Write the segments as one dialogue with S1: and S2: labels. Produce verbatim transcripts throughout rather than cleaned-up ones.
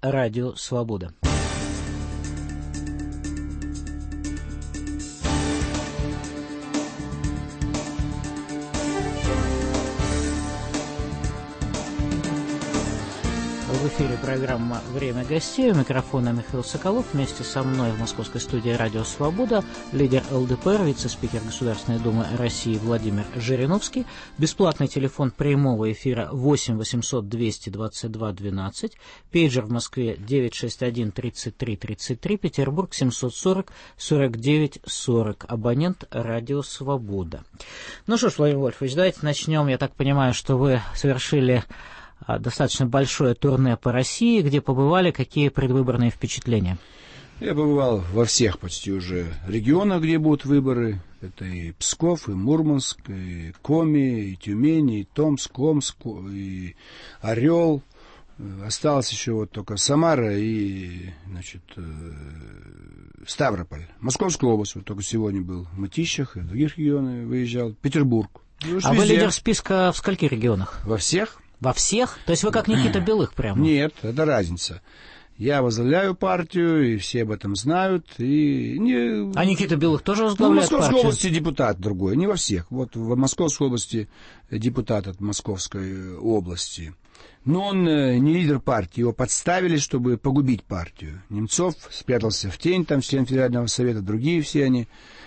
S1: Радио Свобода. В эфире программа «Время гостей». У микрофона Михаил Соколов. Вместе со мной в московской студии «Радио Свобода» лидер эл дэ пэ эр, вице-спикер Государственной Думы России Владимир Жириновский. Бесплатный телефон прямого эфира восемь восемьсот двести двадцать два двенадцать. Пейджер в Москве девять шесть один тридцать три тридцать три. Петербург семьсот сорок сорок девять сорок. Абонент «Радио Свобода». Ну что ж, Владимир Вольфович, давайте начнем. Я так понимаю, что вы совершили достаточно большое турне по России, где побывали. Какие предвыборные впечатления?
S2: Я побывал во всех почти уже регионах, где будут выборы. Это и Псков, и Мурманск, и Коми, и Тюмень, и Томск, Омск, и Орел. Осталось еще вот только Самара и, значит, Ставрополь. Московская область, вот только сегодня был в Мытищах, и в других регионах выезжал. Петербург. Ну,
S1: а вы лидер списка в скольких регионах?
S2: Во всех.
S1: Во всех? То есть вы как Никита Белых прямо?
S2: Нет, это разница. Я возглавляю партию, и все об этом знают. И не...
S1: А Никита Белых тоже возглавляет партию?
S2: Ну, в Московской области депутат другой, не во всех. Вот в Московской области депутат от Московской области. Но он не лидер партии, его подставили, чтобы погубить партию. Немцов спрятался в тень, там член Федерального совета, другие все они.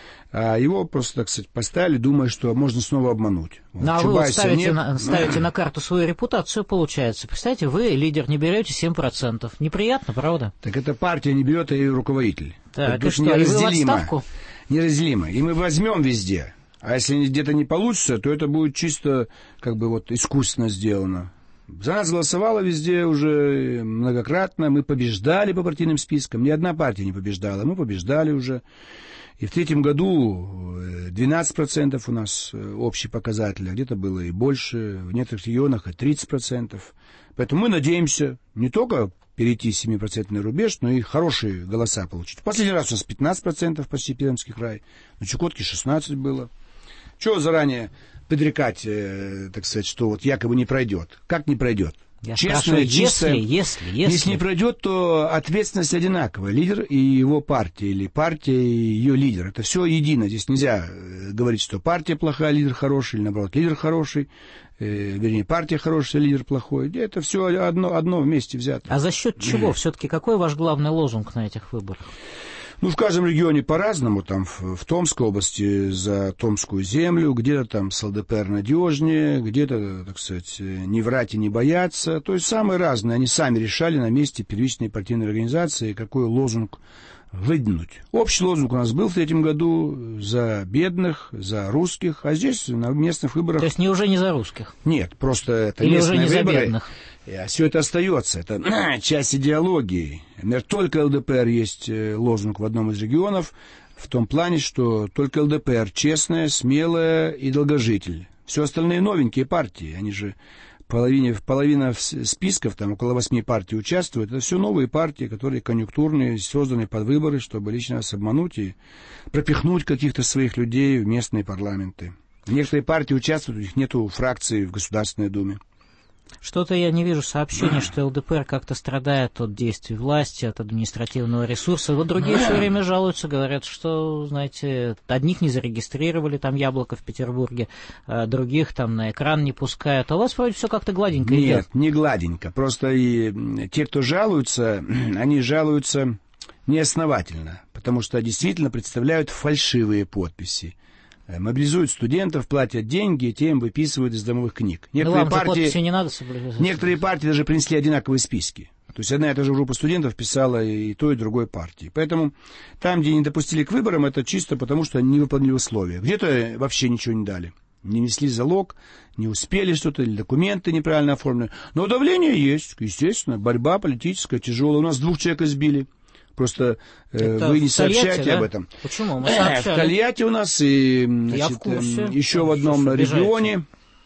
S2: А его просто, так сказать, поставили, думая, что можно снова обмануть.
S1: Вот. Ну, а вы вот ставите, на, ставите на карту свою репутацию, получается. Представьте, вы, лидер, не берете семь процентов. Неприятно, правда?
S2: Так эта партия не берет, а ее руководитель.
S1: Так, и что, и вы в отставку?
S2: Неразделимо. И мы возьмем везде. А если где-то не получится, то это будет чисто, как бы, вот искусственно сделано. За нас голосовало везде уже многократно. Мы побеждали по партийным спискам. Ни одна партия не побеждала. Мы побеждали уже. И в третьем году двенадцать процентов у нас общий показатель, а где-то было и больше, в некоторых регионах и тридцать процентов. Поэтому мы надеемся не только перейти семипроцентный рубеж, но и хорошие голоса получить. В последний раз у нас пятнадцать процентов почти Пермский край, на Чукотке шестнадцать процентов было. Чего заранее предрекать, э, так сказать, что вот якобы не пройдет? Как не пройдет?
S1: Я Честно, чистое, если, если, если...
S2: Если не пройдет, то ответственность одинаковая. Лидер и его партия, или партия и ее лидер. Это все едино. Здесь нельзя говорить, что партия плохая, лидер хороший, или наоборот, лидер хороший, э, вернее, партия хорошая, лидер плохой. Это все одно, одно вместе взято.
S1: А за счет чего? Все-таки какой ваш главный лозунг на этих выборах?
S2: Ну, в каждом регионе по-разному. Там в, в Томской области за Томскую землю, где-то там с эл дэ пэ эр надежнее, где-то, так сказать, не врать и не бояться. То есть самые разные. Они сами решали на месте первичной партийной организации, какой лозунг выдвинуть. Общий лозунг у нас был в третьем году за бедных, за русских, а здесь на местных выборах...
S1: То есть не уже не за русских?
S2: Нет, просто это
S1: Или
S2: местные
S1: уже не
S2: выборы.
S1: За бедных?
S2: А все это остается, это часть идеологии. Например, только эл дэ пэ эр есть лозунг в одном из регионов, в том плане, что только эл дэ пэ эр честная, смелая и долгожитель. Все остальные новенькие партии, они же половине, половина списков, там около восьми партий участвуют, это все новые партии, которые конъюнктурные, созданы под выборы, чтобы лично нас обмануть и пропихнуть каких-то своих людей в местные парламенты. Некоторые партии участвуют, у них нету фракции в Государственной Думе.
S1: Что-то я не вижу сообщений, что эл дэ пэ эр как-то страдает от действий власти, от административного ресурса. Вот другие все время жалуются, говорят, что, знаете, одних не зарегистрировали, там Яблоко в Петербурге, а других там на экран не пускают. А у вас вроде все как-то гладенько идет.
S2: Нет, не гладенько. Просто и те, кто жалуются, они жалуются неосновательно, потому что действительно представляют фальшивые подписи. Мобилизуют студентов, платят деньги, и те им выписывают из домовых книг. Некоторые,
S1: ну,
S2: партии,
S1: не надо соблюдать.
S2: Некоторые партии даже принесли одинаковые списки. То есть одна и та же группа студентов писала и той, и другой партии. Поэтому там, где не допустили к выборам, это чисто потому, что они не выполнили условия. Где-то вообще ничего не дали. Не несли залог, не успели что-то, или документы неправильно оформлены. Но давление есть, естественно. Борьба политическая, тяжелая. У нас двух человек избили. Просто э, вы не сообщаете да? об этом.
S1: Почему? Мы сообщали.
S2: В Тольятти у нас и значит, еще в одном регионе,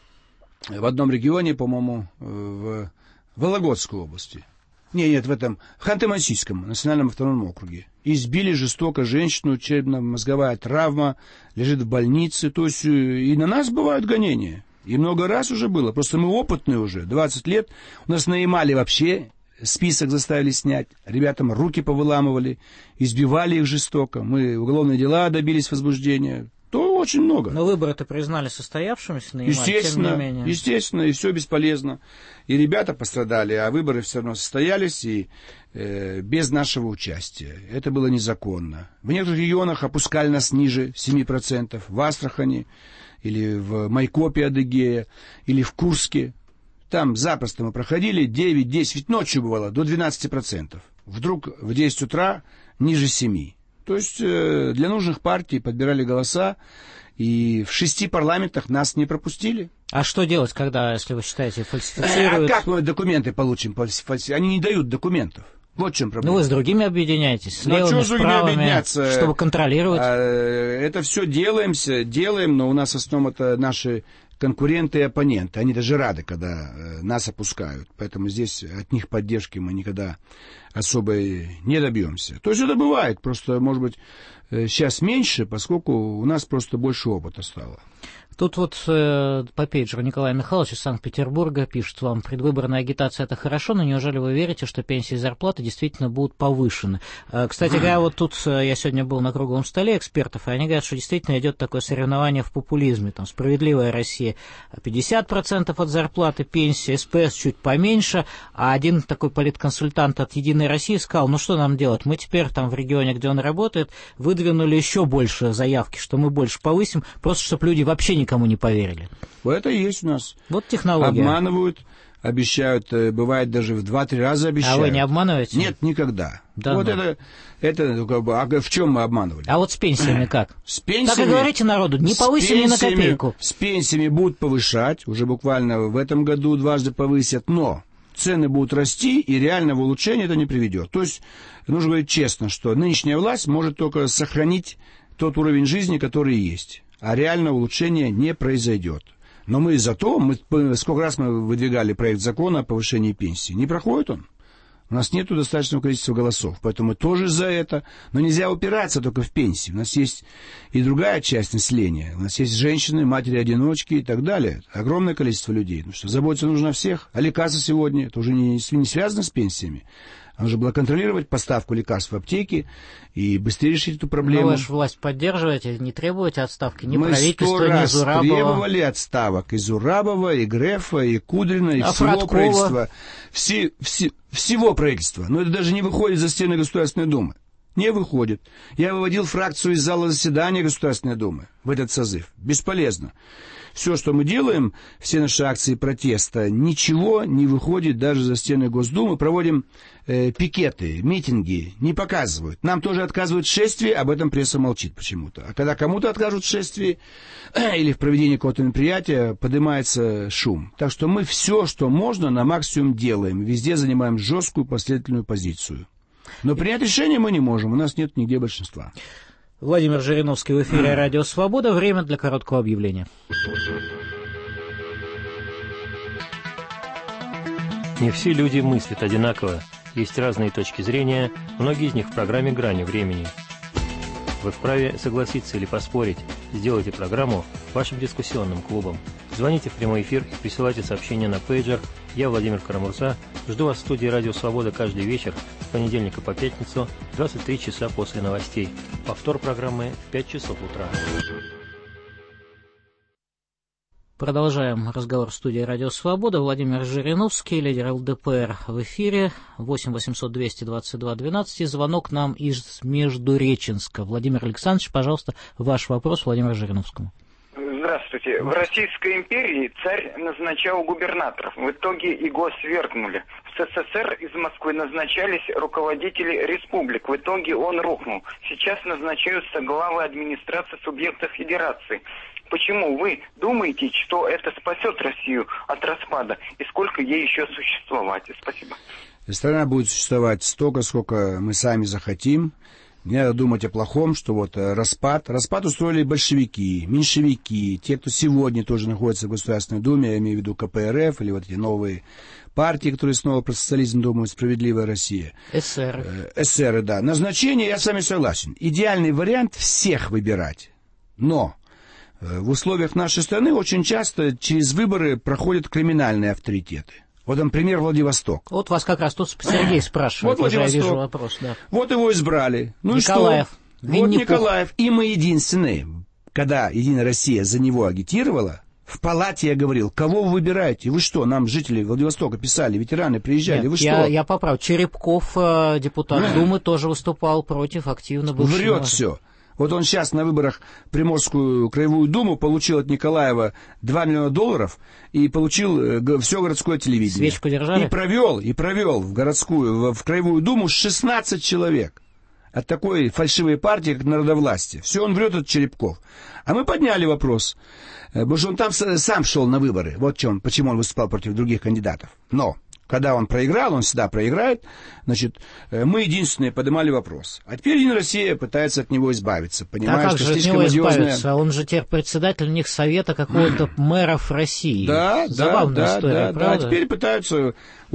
S2: в одном регионе, по-моему, в Вологодской области. Не, нет, в этом, в Ханты-Мансийском национальном автономном округе. Избили жестоко женщину, черепно-мозговая травма, лежит в больнице. То есть и на нас бывают гонения. И много раз уже было. Просто мы опытные уже, двадцать лет. У нас на Ямале вообще список заставили снять, ребятам руки повыламывали, избивали их жестоко, мы уголовные дела добились возбуждения, то очень много.
S1: Но выборы-то признали состоявшимися, наималь,
S2: естественно,
S1: тем не менее.
S2: Естественно, и все бесполезно. И ребята пострадали, а выборы все равно состоялись, и э, без нашего участия. Это было незаконно. В некоторых регионах опускали нас ниже семи процентов, в Астрахани, или в Майкопе, Адыгея, или в Курске. Там запросто мы проходили девять-десять, ведь ночью бывало, до двенадцати процентов. Вдруг в десять утра ниже семи. То есть э, для нужных партий подбирали голоса, и в шести парламентах нас не пропустили.
S1: А что делать, когда, если вы считаете,
S2: А
S1: фальсифицируют?
S2: как мы документы получим? Они не дают документов. Вот в чем проблема.
S1: Ну, вы с другими объединяетесь, с
S2: Ну,
S1: левыми,
S2: а
S1: с правыми, чтобы контролировать.
S2: А, это все делаемся, делаем, но у нас в основном это наши конкуренты и оппоненты. Они даже рады, когда нас опускают. Поэтому здесь от них поддержки мы никогда особо не добьемся. То есть это бывает, просто, может быть, сейчас меньше, поскольку у нас просто больше опыта стало.
S1: Тут вот э, по пейджеру Николай Михайлович из Санкт-Петербурга пишет вам: предвыборная агитация — это хорошо, но неужели вы верите, что пенсии и зарплаты действительно будут повышены? Э, кстати говоря, вот тут э, я сегодня был на круглом столе экспертов, и они говорят, что действительно идет такое соревнование в популизме. Там «Справедливая Россия» пятьдесят процентов от зарплаты, пенсии, СПС чуть поменьше, а один такой политконсультант от «Единой России» сказал: ну что нам делать, мы теперь там в регионе, где он работает, выдвинули еще больше заявки, что мы больше повысим, просто чтобы люди вообще никому не поверили.
S2: Это и есть у нас.
S1: Вот технология.
S2: Обманывают, обещают, бывает даже в два-три раза обещают.
S1: А вы не обманываете?
S2: Нет, никогда.
S1: Да,
S2: вот
S1: ну.
S2: это, это как бы, а в чем мы обманывали?
S1: А вот с пенсиями как?
S2: С пенсиями.
S1: Так и говорите народу, не повысим ни на копейку.
S2: С пенсиями будут повышать, уже буквально в этом году дважды повысят, но цены будут расти, и реально в улучшение это не приведет. То есть, нужно говорить честно, что нынешняя власть может только сохранить тот уровень жизни, который есть. А реально улучшение не произойдет. Но мы зато, мы, сколько раз мы выдвигали проект закона о повышении пенсии, не проходит он. У нас нет достаточного количества голосов, поэтому мы тоже за это. Но нельзя упираться только в пенсии. У нас есть и другая часть населения. У нас есть женщины, матери-одиночки и так далее. Огромное количество людей. Потому что заботиться нужно о всех. А лекарства сегодня, это уже не, не связано с пенсиями. Нужно было контролировать поставку лекарств в аптеки и быстрее решить эту проблему.
S1: Но вы же власть поддерживаете, не требуете отставки ни
S2: Мы
S1: правительства, ни Зурабова.
S2: Мы требовали отставок и Зурабова, и Грефа, и Кудрина, и
S1: а
S2: всего
S1: Фродкова?
S2: правительства. Все, все, всего правительства. Но это даже не выходит за стены Государственной Думы. Не выходит. Я выводил фракцию из зала заседания Государственной Думы в этот созыв. Бесполезно. Все, что мы делаем, все наши акции протеста, ничего не выходит даже за стены Госдумы. Проводим э, пикеты, митинги, не показывают. Нам тоже отказывают в шествии, об этом пресса молчит почему-то. А когда кому-то откажут в шествии э, или в проведении какого-то мероприятия, поднимается шум. Так что мы все, что можно, на максимум делаем. Везде занимаем жесткую последовательную позицию. Но принять решение мы не можем, у нас нет нигде большинства.
S1: Владимир Жириновский в эфире «Радио Свобода». Время для короткого объявления.
S3: Не все люди мыслят одинаково. Есть разные точки зрения, многие из них в программе «Грани времени». Вы вправе согласиться или поспорить. Сделайте программу вашим дискуссионным клубом. Звоните в прямой эфир и присылайте сообщения на пейджер. Я, Владимир Карамурза, жду вас в студии «Радио Свобода» каждый вечер с понедельника по пятницу в двадцать три часа после новостей. Повтор программы в пять часов утра.
S1: Продолжаем разговор в студии «Радио Свобода». Владимир Жириновский, лидер ЛДПР, в эфире. восемь восемьсот двести двадцать два двенадцать. И звонок нам из Междуреченска. Владимир Александрович, пожалуйста, ваш вопрос Владимиру Жириновскому.
S4: Здравствуйте. В Российской империи царь назначал губернаторов. В итоге его свергнули. В СССР из Москвы назначались руководители республик. В итоге он рухнул. Сейчас назначаются главы администрации субъектов федерации. Почему вы думаете, что это спасет Россию от распада? И сколько ей еще существовать? Спасибо.
S2: Страна будет существовать столько, сколько мы сами захотим. Не надо думать о плохом, что вот распад. Распад устроили большевики, меньшевики, те, кто сегодня тоже находится в Государственной Думе, я имею в виду ка пэ эр эф, или вот эти новые партии, которые снова про социализм думают, «Справедливая Россия».
S1: эсеры.
S2: Э, эсеры, да. Назначение, я с вами согласен. Идеальный вариант — всех выбирать. Но в условиях нашей страны очень часто через выборы проходят криминальные авторитеты. Вот, например, Владивосток.
S1: Вот вас как раз тут Сергей спрашивает,
S2: вот
S1: уже я вижу вопрос. Да.
S2: Вот его избрали. Ну
S1: Николаев.
S2: И что? Вот Николаев. И мы единственные, когда Единая Россия за него агитировала, в палате я говорил, кого вы выбираете? Вы что, нам жители Владивостока писали, ветераны приезжали,
S1: Нет,
S2: вы
S1: я,
S2: что?
S1: Я поправлю, Черепков, депутат Думы, тоже выступал против, активно был.
S2: Врет все. Вот он сейчас на выборах в Приморскую краевую думу получил от Николаева два миллиона долларов и получил все городское телевидение.
S1: Свечку держали?
S2: И провел, и провел в городскую, в краевую думу шестнадцать человек от такой фальшивой партии, как народовластие. Все он врет, от Черепков. А мы подняли вопрос, потому что он там сам шел на выборы. Вот в чем, почему он выступал против других кандидатов. Но когда он проиграл, он всегда проиграет, значит, мы единственные поднимали вопрос. А теперь Единая Россия пытается от него избавиться. Понимаешь,
S1: а как
S2: что
S1: же от
S2: слишком
S1: него
S2: одиозная...
S1: избавиться? Он же теперь председатель у них совета какого-то мэров России.
S2: Да,
S1: Забавная
S2: да,
S1: история,
S2: да,
S1: правда?
S2: да. А теперь пытаются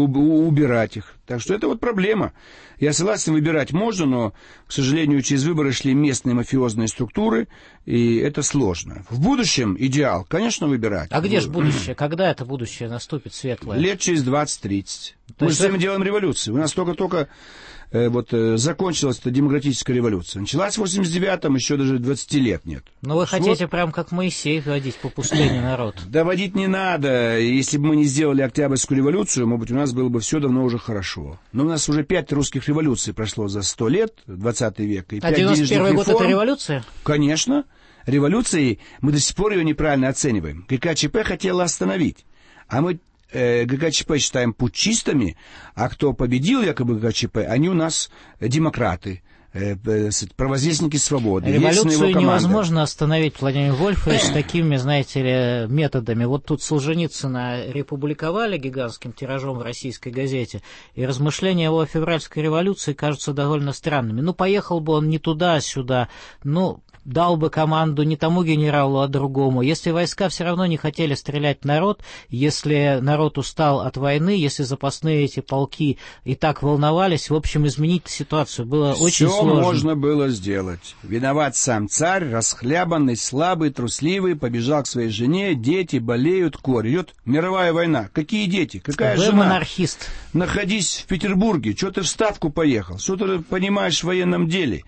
S2: убирать их. Так что это вот проблема. Я согласен, выбирать можно, но, к сожалению, через выборы шли местные мафиозные структуры, и это сложно. В будущем идеал, конечно, выбирать.
S1: А где же будущее? Когда это будущее наступит светлое?
S2: Лет через двадцать-тридцать. Мы
S1: есть
S2: же сами делаем революцию. У нас только-только э, вот, э, закончилась эта демократическая революция. Началась в восемьдесят девятом, еще даже двадцати лет нет.
S1: Но вы
S2: вот.
S1: хотите прям как Моисей водить по пустыне народ?
S2: Да водить не надо. Если бы мы не сделали Октябрьскую революцию, может быть, у нас было бы все давно уже хорошо. Но у нас уже пять русских революций прошло за сто лет, двадцатый век. И
S1: а девяносто первый год — это революция?
S2: Конечно. Революцией мы до сих пор ее неправильно оцениваем. ГКЧП хотела остановить. А мы э, ГКЧП считаем путчистами, а кто победил якобы ГКЧП, они у нас демократы. Провозвестники свободы.
S1: Революцию невозможно остановить, Владимир Вольфович, такими, знаете ли, методами. Вот тут Солженицына републиковали гигантским тиражом в российской газете, и размышления его о февральской революции кажутся довольно странными. Ну, поехал бы он не туда, а сюда, ну, дал бы команду не тому генералу, а другому. Если войска все равно не хотели стрелять в народ, если народ устал от войны, если запасные эти полки и так волновались, в общем, изменить ситуацию было
S2: Все
S1: очень сложно.
S2: можно было сделать. Виноват сам царь, расхлябанный, слабый, трусливый, побежал к своей жене, дети болеют, корь. Идет мировая война. Какие дети? Какая
S1: Вы
S2: жена?
S1: монархист.
S2: Находись в Петербурге. Что ты в Ставку поехал? Что ты понимаешь в военном деле?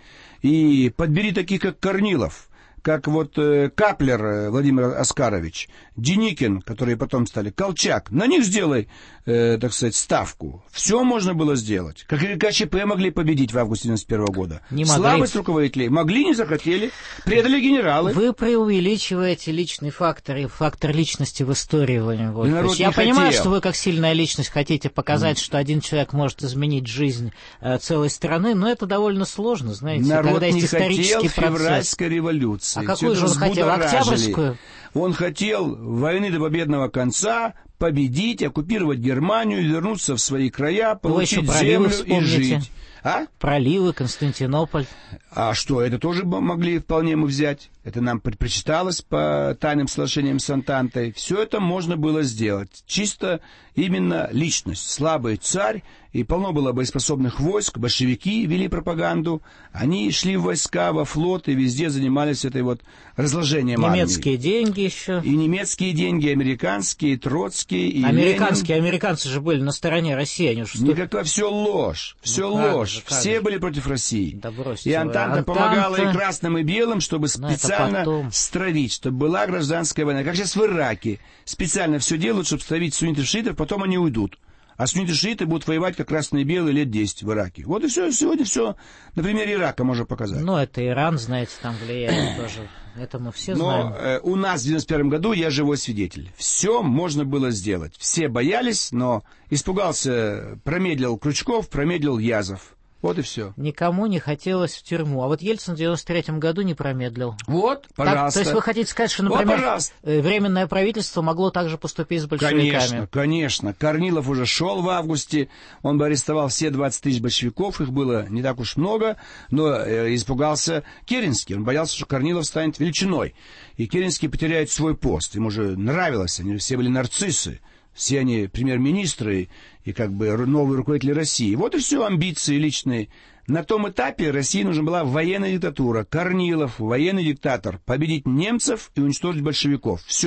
S2: И подбери таких, как Корнилов, как вот э, Каплер э, Владимир Оскарович, Деникин, которые потом стали, Колчак. На них сделай, э, так сказать, ставку. Все можно было сделать. Как и ГКЧП могли победить в августе девяносто первого года.
S1: Не могли.
S2: Слабость руководителей. Могли, не захотели. Предали генералы.
S1: Вы преувеличиваете личный фактор и фактор личности в истории, Владимир Вольфович. Я понимаю,
S2: хотел.
S1: что вы как сильная личность хотите показать, mm. что один человек может изменить жизнь э, целой страны, но это довольно сложно, знаете,
S2: Народ
S1: когда есть
S2: не
S1: исторический
S2: хотел
S1: процесс.
S2: Февральской революции.
S1: А какую же он хотел? Октябрьскую?
S2: Он хотел войны до победного конца, победить, оккупировать Германию, вернуться в свои края, получить землю и жить. А?
S1: Проливы, Константинополь.
S2: А что, это тоже могли вполне мы взять. Это нам предпочиталось по тайным соглашениям с Антантой. Все это можно было сделать. Чисто именно личность. Слабый царь, и полно было боеспособных войск. Большевики вели пропаганду. Они шли в войска, во флот, и везде занимались этой вот разложением армии.
S1: Немецкие деньги еще.
S2: И немецкие деньги, американские, и Троцкий, и
S1: Американские,
S2: Ленин.
S1: Американцы же были на стороне России. Они же
S2: Никакая, все ложь. Все
S1: ну,
S2: ложь.
S1: Же,
S2: Все
S1: же.
S2: были против России.
S1: Да бросьте
S2: и Антанта,
S1: Антанта
S2: помогала и красным, и белым, чтобы
S1: Но
S2: специально стравить, чтобы была гражданская война. Как сейчас в Ираке. Специально все делают, чтобы стравить суннитов, шиитов, потом они уйдут. А сунниты, шииты будут воевать как красные и белые лет десять в Ираке. Вот и все. Сегодня все на примере Ирака можно показать.
S1: Ну, это Иран, знаете, там влияет тоже. Это мы все
S2: Но
S1: знаем.
S2: э, у нас в девяносто первом году я живой свидетель. Все можно было сделать. Все боялись, но испугался, промедлил Крючков, промедлил Язов. Вот и все.
S1: Никому не хотелось в тюрьму. А вот Ельцин в девяносто третьем году не промедлил.
S2: Вот, пожалуйста.
S1: Так, то есть вы хотите сказать, что, например,
S2: вот,
S1: Временное правительство могло также поступить с большевиками?
S2: Конечно, конечно. Корнилов уже шел в августе. Он бы арестовал все двадцать тысяч большевиков. Их было не так уж много. Но э, испугался Керенский. Он боялся, что Корнилов станет величиной. И Керенский потеряет свой пост. Ему же нравилось. Они все были нарциссы. Все они премьер-министры и как бы новые руководители России. Вот и все, амбиции личные. На том этапе России нужна была военная диктатура. Корнилов, военный диктатор, победить немцев и уничтожить большевиков. Все.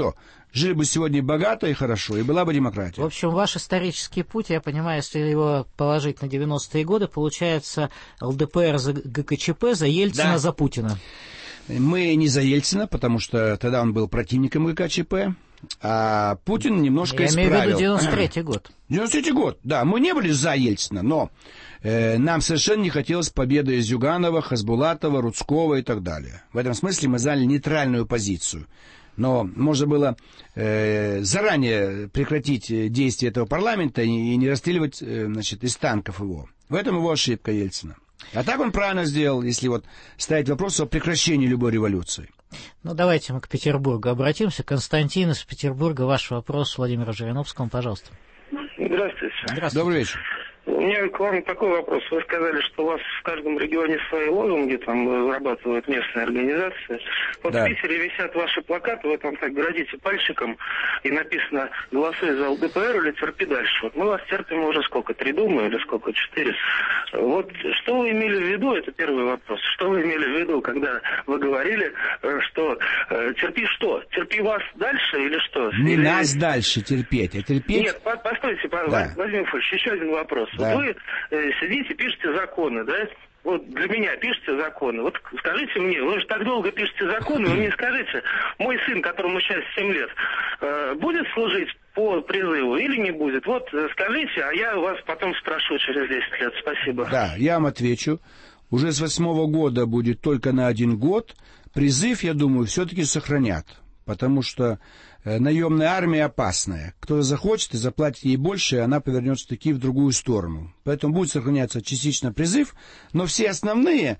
S2: жили бы сегодня богато и хорошо, и была бы демократия.
S1: В общем, ваш исторический путь, я понимаю, если его положить на девяностые годы, получается ЛДПР за ГКЧП, за Ельцина, да. за Путина.
S2: Мы не за Ельцина, потому что тогда он был противником ГКЧП, а Путин немножко
S1: я
S2: исправил.
S1: Я имею в виду девяносто третий год.
S2: девяносто третий год, да. Мы не были за Ельцина, но э, нам совершенно не хотелось победы из Зюганова, Хасбулатова, Рудского и так далее. В этом смысле мы заняли нейтральную позицию. Но можно было э, заранее прекратить действие этого парламента и, и не расстреливать э, значит, из танков его. В этом его ошибка Ельцина. А так он правильно сделал, если вот ставить вопрос о прекращении любой революции.
S1: Ну, давайте мы к Петербургу обратимся. Константин из Петербурга, ваш вопрос Владимиру Жириновскому, пожалуйста.
S5: Здравствуйте.
S1: Здравствуйте.
S2: Добрый вечер.
S5: У меня к вам такой вопрос. Вы сказали, что у вас в каждом регионе свои лозунги, там разрабатывают местные организации. Вот да. В Питере висят ваши плакаты, вы там так градите пальчиком, и написано «Голосуй за ЛДПР или терпи дальше». Вот мы вас терпим уже сколько, три думы или сколько, четыре? Вот что вы имели в виду, это первый вопрос. Что вы имели в виду, когда вы говорили, что терпи что? Терпи вас дальше или что?
S2: Не
S5: или...
S2: нас дальше терпеть, а терпеть...
S5: Нет, постойте,
S2: да.
S5: Владимир Фольевич, еще один вопрос.
S2: Да.
S5: Вот вы э, сидите, пишете законы, да? Вот для меня пишите законы. Вот скажите мне, вы же так долго пишете законы, вы мне скажите, мой сын, которому сейчас семь лет, э, будет служить по призыву или не будет? Вот скажите, а я вас потом спрошу через десять лет. Спасибо.
S2: Да, я вам отвечу. Уже с восьмого года будет только на один год. Призыв, я думаю, все-таки сохранят. Потому что э, наемная армия опасная. Кто-то захочет и заплатит ей больше, и она повернется таки в другую сторону. Поэтому будет сохраняться частично призыв, но все основные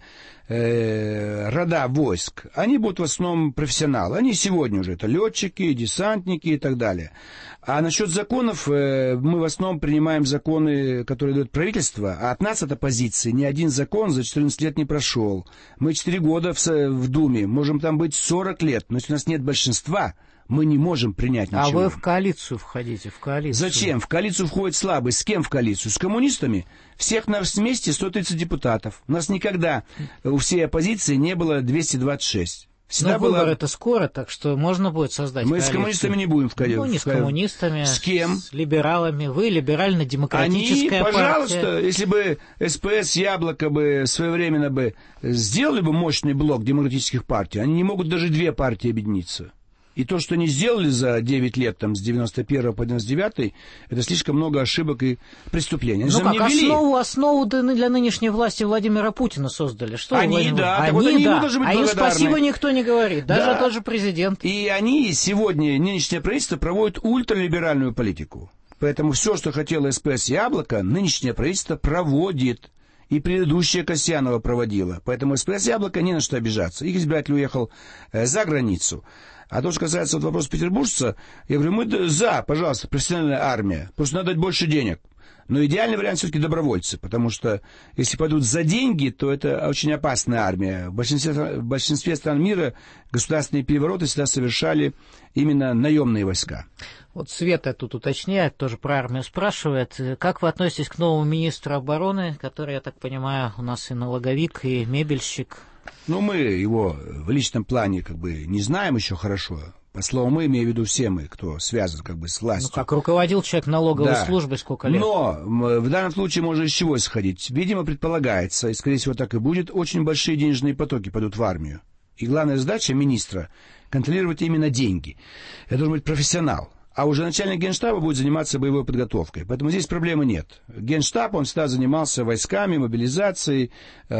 S2: э, рода войск, они будут в основном профессионалы. Они сегодня уже, это летчики, десантники и так далее. А насчет законов, э, мы в основном принимаем законы, которые дает правительство, а от нас, от оппозиции, ни один закон за четырнадцать лет не прошел. Мы четыре года в, в Думе, можем там быть сорок лет, но если у нас нет большинства, мы не можем принять ничего.
S1: А вы в коалицию входите, в коалицию.
S2: Зачем? В коалицию входит слабый. С кем в коалицию? С коммунистами? Всех нас вместе сто тридцать депутатов. У нас никогда у всей оппозиции не было двести двадцать шесть.
S1: Всегда Но было... выборы это скоро, так что можно будет создать
S2: Мы
S1: коалицию.
S2: с коммунистами не будем в коалицию.
S1: Ну, не с коммунистами.
S2: С кем?
S1: С либералами. Вы либерально-демократическая
S2: Они, пожалуйста,
S1: партия.
S2: Если бы СПС, Яблоко бы своевременно бы сделали бы мощный блок демократических партий, они не могут даже две партии объединиться. И то, что они сделали за девять лет, там, с девяносто первого по девяносто девятый, это слишком много ошибок и преступлений. Они
S1: ну как,
S2: вели...
S1: основу, основу для нынешней власти Владимира Путина создали. Что
S2: они,
S1: Владимир...
S2: да.
S1: Они,
S2: вот они
S1: да.
S2: Быть
S1: а им спасибо никто не говорит, даже
S2: да.
S1: тот же президент.
S2: И они сегодня, нынешнее правительство, проводит ультралиберальную политику. Поэтому все, что хотело СПС Яблоко, нынешнее правительство проводит. И предыдущая Касьянова проводила. Поэтому СПС Яблоко не на что обижаться. Их избиратель уехал э, за границу. А то, что касается вот вопроса петербуржца, я говорю, мы за, пожалуйста, профессиональная армия. Просто надо дать больше денег. Но идеальный вариант все-таки добровольцы. Потому что если пойдут за деньги, то это очень опасная армия. В большинстве, в большинстве стран мира государственные перевороты всегда совершали именно наемные войска.
S1: Вот Света тут уточняет, тоже про армию спрашивает. Как вы относитесь к новому министру обороны, который, я так понимаю, у нас и налоговик, и мебельщик?
S2: Ну, мы его в личном плане как бы не знаем еще хорошо. По слову «мы», имею в виду все мы, кто связан как бы с властью.
S1: Ну, как руководил человек налоговой
S2: да.
S1: службы сколько лет.
S2: Но в данном случае можно из чего исходить? Видимо, предполагается, и, скорее всего, так и будет, очень большие денежные потоки пойдут в армию. И главная задача министра — контролировать именно деньги. Это должен быть профессионал. А уже начальник Генштаба будет заниматься боевой подготовкой. Поэтому здесь проблемы нет. Генштаб, он всегда занимался войсками, мобилизацией,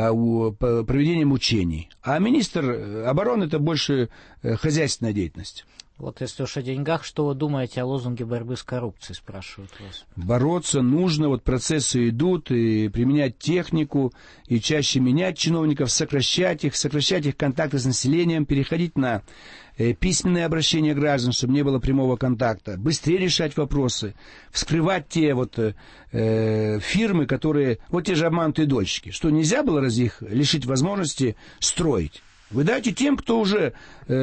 S2: проведением учений. А министр обороны — это больше хозяйственная деятельность.
S1: Вот если уж о деньгах, что вы думаете о лозунге борьбы с коррупцией, спрашивают вас.
S2: Бороться нужно, вот процессы идут, и применять технику, и чаще менять чиновников, сокращать их, сокращать их контакты с населением, переходить на э, письменное обращение граждан, чтобы не было прямого контакта, быстрее решать вопросы, вскрывать те вот э, фирмы, которые, вот те же обманутые дольщики, что нельзя было разве их лишить возможности строить. Вы дайте тем, кто уже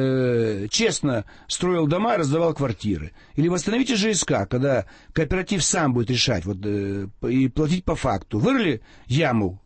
S2: э, честно строил дома и раздавал квартиры. Или восстановите ЖСК, когда кооператив сам будет решать вот, э, и платить по факту. Вырыли яму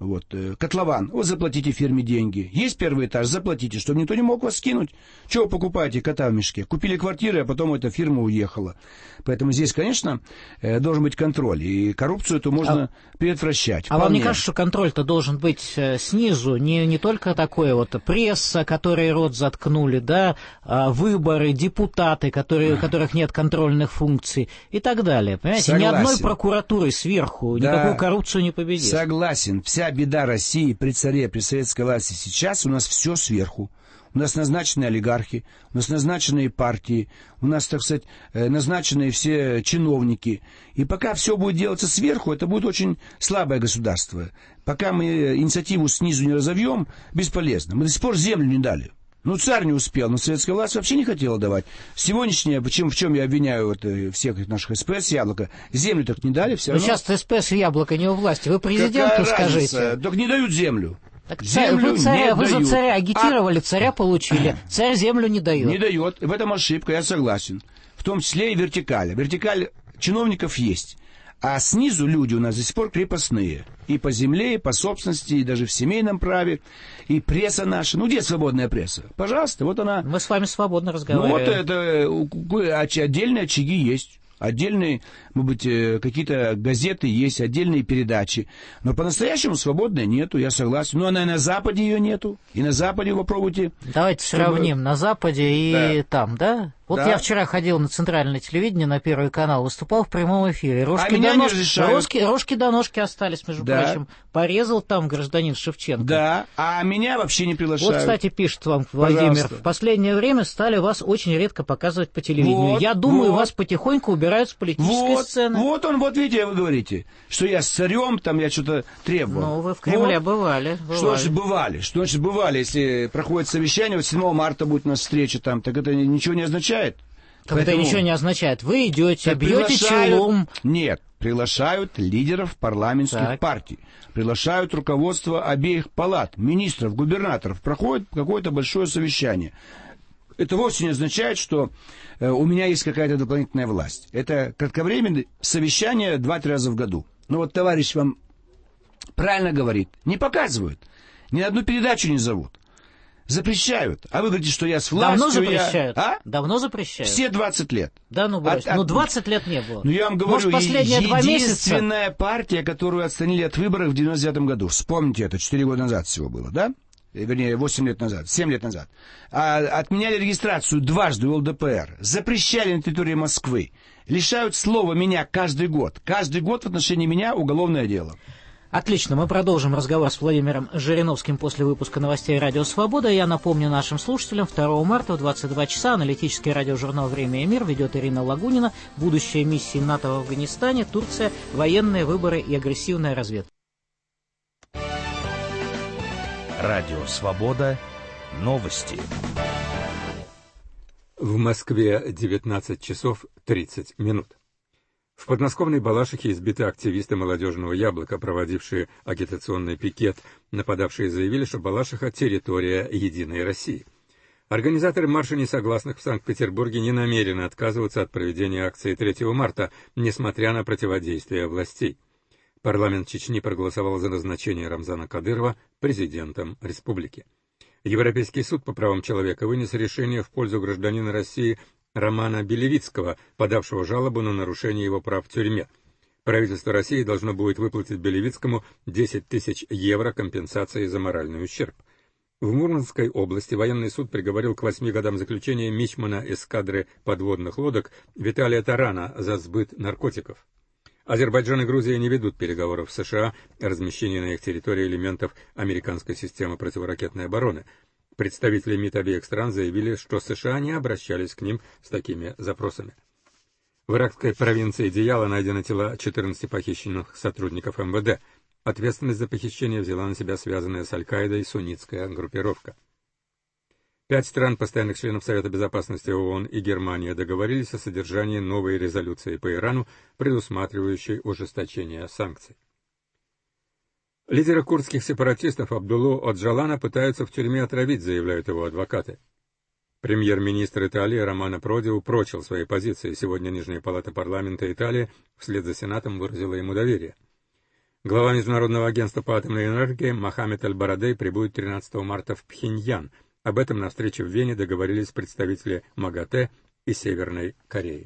S2: Вот, котлован, вот заплатите фирме деньги. Есть первый этаж, заплатите, чтобы никто не мог вас скинуть. Чего вы покупаете кота в мешке? Купили квартиры, а потом эта фирма уехала. Поэтому здесь, конечно, должен быть контроль. И коррупцию эту можно а, предотвращать.
S1: А вам не кажется, что контроль-то должен быть снизу? Не, не только такое вот пресса, которой рот заткнули, да, выборы, депутаты, которые, у которых нет контрольных функций и так далее. Понимаете, Согласен. Ни одной прокуратуры сверху да. никакую коррупцию не победишь.
S2: Согласен. Вся беда России при царе, при советской власти сейчас у нас все сверху. У нас назначены олигархи, у нас назначенные партии, у нас, так сказать, назначенные все чиновники. И пока все будет делаться сверху, это будет очень слабое государство. Пока мы инициативу снизу не разовьем, бесполезно. Мы до сих пор землю не дали. Ну, царь не успел, но советская власть вообще не хотела давать. Сегодняшняя, почему, в чем я обвиняю вот, всех наших СПС, Яблоко, землю так не дали, все равно.
S1: Но сейчас СПС и Яблоко не у власти, вы президенту скажите.
S2: Так не дают землю.
S1: Так землю вы, царя,
S2: не
S1: вы
S2: дают.
S1: за царя агитировали, а... царя получили, царь землю не дает.
S2: Не дает, в этом ошибка, я согласен. В том числе и вертикаль. Вертикаль чиновников есть. А снизу люди у нас до сих пор крепостные. И по земле, и по собственности, и даже в семейном праве. И пресса наша. Ну, где свободная пресса? Пожалуйста, вот она.
S1: Мы с вами свободно разговариваем.
S2: Ну, вот это отдельные очаги есть. Отдельные, может быть, какие-то газеты есть, отдельные передачи. Но по-настоящему свободной нету, я согласен. Ну, она и на Западе ее нету. И на Западе попробуйте.
S1: Давайте чтобы... сравним на Западе и да. там, да? Вот
S2: да.
S1: я вчера ходил на центральное телевидение, на Первый канал, выступал в прямом эфире. Рожки,
S2: а меня
S1: нож...
S2: не разрешают.
S1: Рожки, рожки до ножки остались, между
S2: да.
S1: прочим. Порезал там гражданин Шевченко.
S2: Да, а меня вообще не приглашают.
S1: Вот, кстати, пишет вам Владимир,
S2: Пожалуйста.
S1: В последнее время стали вас очень редко показывать по телевидению.
S2: Вот,
S1: я думаю,
S2: вот.
S1: вас потихоньку убирают с политической
S2: вот,
S1: сцены.
S2: Вот он, вот видите, вы говорите, что я с царем, там я что-то требовал.
S1: Ну, вы в Кремле
S2: вот.
S1: бывали, бывали.
S2: Что значит бывали? Что значит бывали? Если проходит совещание, вот седьмого марта будет у нас встреча там, так это ничего не означает?
S1: Так
S2: Поэтому...
S1: это ничего не означает. Вы идете, бьете
S2: приглашают...
S1: челом.
S2: Нет, приглашают лидеров парламентских
S1: так.
S2: партий. Приглашают руководство обеих палат, министров, губернаторов. Проходит какое-то большое совещание. Это вовсе не означает, что э, у меня есть какая-то дополнительная власть. Это кратковременное совещание два-три раза в году. Ну вот товарищ вам правильно говорит. Не показывают. Ни на одну передачу не зовут. Запрещают. А вы говорите, что я с властью...
S1: Давно запрещают?
S2: Я... А?
S1: Давно запрещают?
S2: Все двадцать лет.
S1: Да, ну, брось.
S2: От,
S1: ну
S2: от...
S1: двадцать лет не было.
S2: Ну, я вам говорю,
S1: Может, последние
S2: е-
S1: два месяца?
S2: Единственная партия, которую отстранили от выборов в девяносто девятом году. Вспомните это, четыре года назад всего было, да? Вернее, восемь лет назад, семь лет назад. А отменяли регистрацию дважды у ЛДПР. Запрещали на территории Москвы. Лишают слова меня каждый год. Каждый год в отношении меня уголовное дело.
S1: Отлично, мы продолжим разговор с Владимиром Жириновским после выпуска новостей «Радио Свобода». Я напомню нашим слушателям, второго марта в двадцать два часа аналитический радиожурнал «Время и мир» ведет Ирина Лагунина. Будущее миссии НАТО в Афганистане, Турция, военные выборы и агрессивная разведка.
S6: Радио Свобода. Новости.
S7: В Москве девятнадцать часов тридцать минут. В подмосковной Балашихе избиты активисты молодежного «Яблока», проводившие агитационный пикет. Нападавшие заявили, что Балашиха – территория Единой России. Организаторы марша несогласных в Санкт-Петербурге не намерены отказываться от проведения акции третьего марта, несмотря на противодействие властей. Парламент Чечни проголосовал за назначение Рамзана Кадырова президентом республики. Европейский суд по правам человека вынес решение в пользу гражданина России Романа Белевицкого, подавшего жалобу на нарушение его прав в тюрьме. Правительство России должно будет выплатить Белевицкому десять тысяч евро компенсации за моральный ущерб. В Мурманской области военный суд приговорил к восьми годам заключения мичмана эскадры подводных лодок Виталия Тарана за сбыт наркотиков. Азербайджан и Грузия не ведут переговоров с США о размещении на их территории элементов американской системы противоракетной обороны. Представители МИД обеих стран заявили, что США не обращались к ним с такими запросами. В иракской провинции Дияла найдены тела четырнадцати похищенных сотрудников эм вэ дэ. Ответственность за похищение взяла на себя связанная с Аль-Каидой суннитская группировка. Пять стран, постоянных членов Совета Безопасности ООН и Германия, договорились о содержании новой резолюции по Ирану, предусматривающей ужесточение санкций. Лидера курдских сепаратистов Абдуллу Оджалана пытаются в тюрьме отравить, заявляют его адвокаты. Премьер-министр Италии Романо Проди упрочил свои позиции. Сегодня Нижняя палата парламента Италии вслед за Сенатом выразила ему доверие. Глава Международного агентства по атомной энергии Мохаммед Аль-Барадей прибудет тринадцатого марта в Пхеньян. Об этом на встрече в Вене договорились представители МАГАТЭ и Северной Кореи.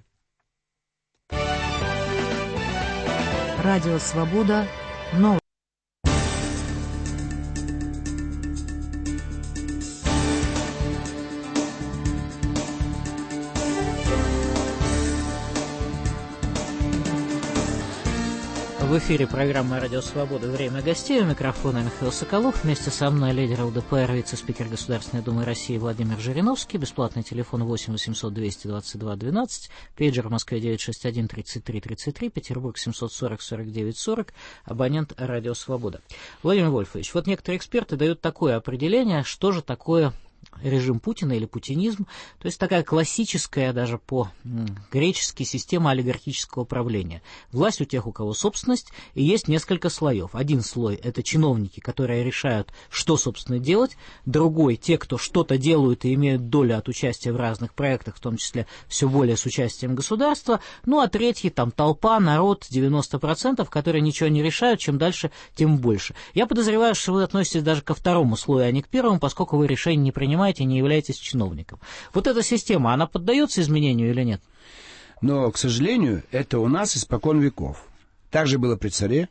S1: Радио «Свобода». Новости. В эфире программа «Радио Свобода». Время гостей. У микрофона Михаил Соколов. Вместе со мной лидер ЛДПР, вице-спикер Государственной Думы России Владимир Жириновский. Бесплатный телефон восемь восемьсот двести двадцать два двенадцать. Пейджер в Москве девять шесть один тридцать три тридцать три. Петербург семьсот сорок сорок девять сорок. Абонент «Радио Свобода». Владимир Вольфович, вот некоторые эксперты дают такое определение, что же такое режим Путина или путинизм, то есть такая классическая даже по-гречески система олигархического правления. Власть у тех, у кого собственность, и есть несколько слоев. Один слой – это чиновники, которые решают, что, собственно, делать. Другой – те, кто что-то делают и имеют долю от участия в разных проектах, в том числе все более с участием государства. Ну, а третий – там толпа, народ, девяносто процентов, которые ничего не решают, чем дальше, тем больше. Я подозреваю, что вы относитесь даже ко второму слою, а не к первому, поскольку вы решение не принимаете, не являетесь чиновником. Вот эта система, она поддается изменению или нет?
S2: Но, к сожалению, это у нас испокон веков. Так же было при царе,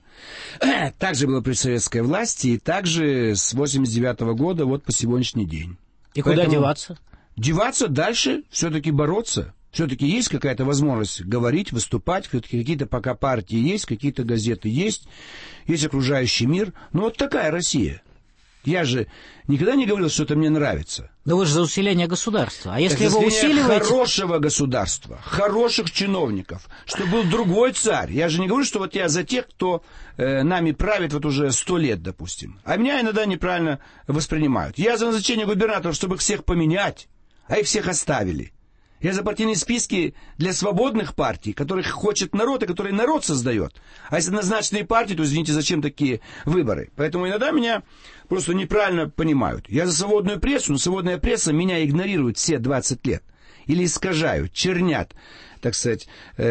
S2: так же было при советской власти, и так же с восемьдесят девятого года вот по сегодняшний день.
S1: И Поэтому куда деваться?
S2: Деваться дальше, все-таки бороться. Все-таки есть какая-то возможность говорить, выступать, какие-то пока партии есть, какие-то газеты есть, есть окружающий мир. Ну, вот такая Россия. Я же никогда не говорил, что это мне нравится.
S1: Да вы же за усиление государства. А если
S2: это
S1: его усиливаете...
S2: хорошего государства, хороших чиновников, чтобы был другой царь. Я же не говорю, что вот я за тех, кто э, нами правит вот уже сто лет, допустим. А меня иногда неправильно воспринимают. Я за назначение губернаторов, чтобы их всех поменять, а их всех оставили. Я за партийные списки для свободных партий, которых хочет народ и которые народ создает. А если назначенные партии, то, извините, зачем такие выборы? Поэтому иногда меня просто неправильно понимают. Я за свободную прессу, но свободная пресса меня игнорирует все двадцать лет. Или искажают, чернят, так сказать,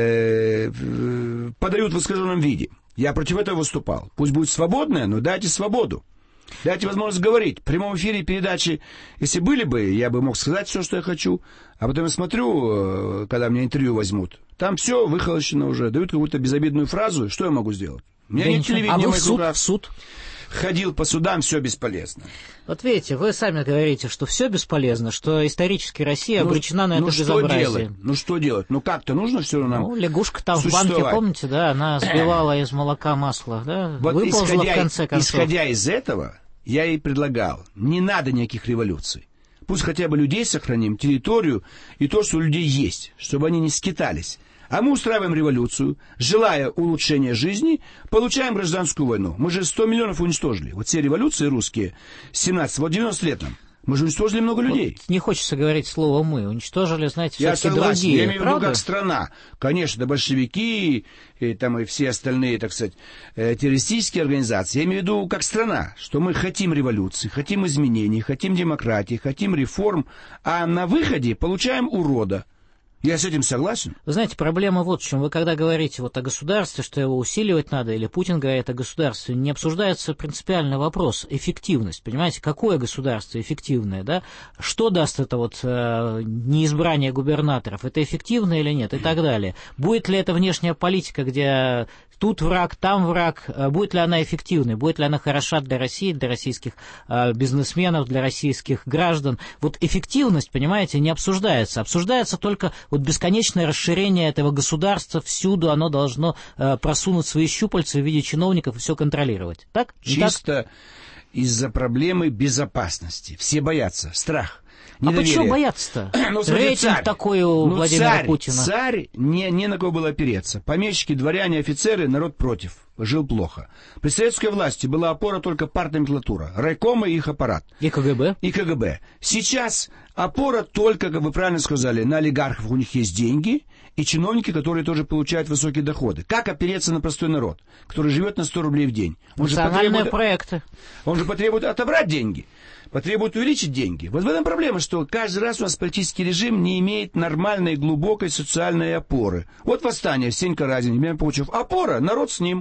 S2: э, подают в искаженном виде. Я против этого выступал. Пусть будет свободная, но дайте свободу. Дайте возможность говорить. В прямом эфире передачи, если были бы, я бы мог сказать все, что я хочу. А потом я смотрю, когда меня интервью возьмут. Там все выхолощено уже. Дают какую-то безобидную фразу. Что я могу сделать? У меня
S1: да
S2: нет телевидения.
S1: А вы
S2: в
S1: в суд, в суд?
S2: Ходил по судам, все бесполезно.
S1: Вот видите, вы сами говорите, что все бесполезно, что исторически Россия
S2: ну,
S1: обречена на
S2: ну
S1: это
S2: что
S1: безобразие.
S2: Делать? Ну что делать? Ну как-то нужно все равно нам
S1: Ну, лягушка там в банке, помните, да, она сбивала из молока масло, да,
S2: вот
S1: выползла
S2: исходя,
S1: в конце концов.
S2: Исходя из этого, я и предлагал, не надо никаких революций. Пусть хотя бы людей сохраним, территорию и то, что у людей есть, чтобы они не скитались. А мы устраиваем революцию, желая улучшения жизни, получаем гражданскую войну. Мы же сто миллионов уничтожили. Вот все революции русские, семнадцать, вот девяносто лет нам. Мы же уничтожили много людей.
S1: Вот не хочется говорить слово «мы». Уничтожили, знаете,
S2: я
S1: все-таки
S2: согласен,
S1: другие.
S2: Я имею в виду
S1: правда?
S2: как страна. Конечно, да, большевики и, там, и все остальные, так сказать, террористические организации. Я имею в виду как страна, что мы хотим революции, хотим изменений, хотим демократии, хотим реформ, а на выходе получаем урода. Я с этим согласен.
S1: Вы знаете, проблема вот в чем. Вы когда говорите вот о государстве, что его усиливать надо, или Путин говорит о государстве, не обсуждается принципиальный вопрос – эффективность. Понимаете, какое государство эффективное, да? Что даст это вот э, неизбрание губернаторов? Это эффективно или нет? И так далее. Будет ли это внешняя политика, где тут враг, там враг? Будет ли она эффективной? Будет ли она хороша для России, для российских э, бизнесменов, для российских граждан? Вот эффективность, понимаете, не обсуждается. Обсуждается только вот бесконечное расширение этого государства, всюду оно должно э, просунуть свои щупальца в виде чиновников и все контролировать. Так?
S2: Чисто из-за проблемы безопасности. Все боятся. Страх.
S1: А почему бояться-то?
S2: Ну,
S1: рейтинг
S2: царь.
S1: такой у ну, Владимира
S2: царь,
S1: Путина.
S2: Царь, не, не на кого было опереться. Помещики, дворяне, офицеры, народ против. Жил плохо. При советской власти была опора только партноменклатура, райкомы и их аппарат.
S1: И КГБ.
S2: И КГБ. Сейчас опора только, как вы правильно сказали, на олигархов, у них есть деньги, и чиновники, которые тоже получают высокие доходы. Как опереться на простой народ, который живет на сто рублей в день? Он же потребует,
S1: проекты.
S2: Он же потребует отобрать деньги, потребует увеличить деньги. Вот в этом проблема, что каждый раз у нас политический режим не имеет нормальной, глубокой социальной опоры. Вот восстание, Сенька Разин, Емельян Пугачев. Опора, народ с ним.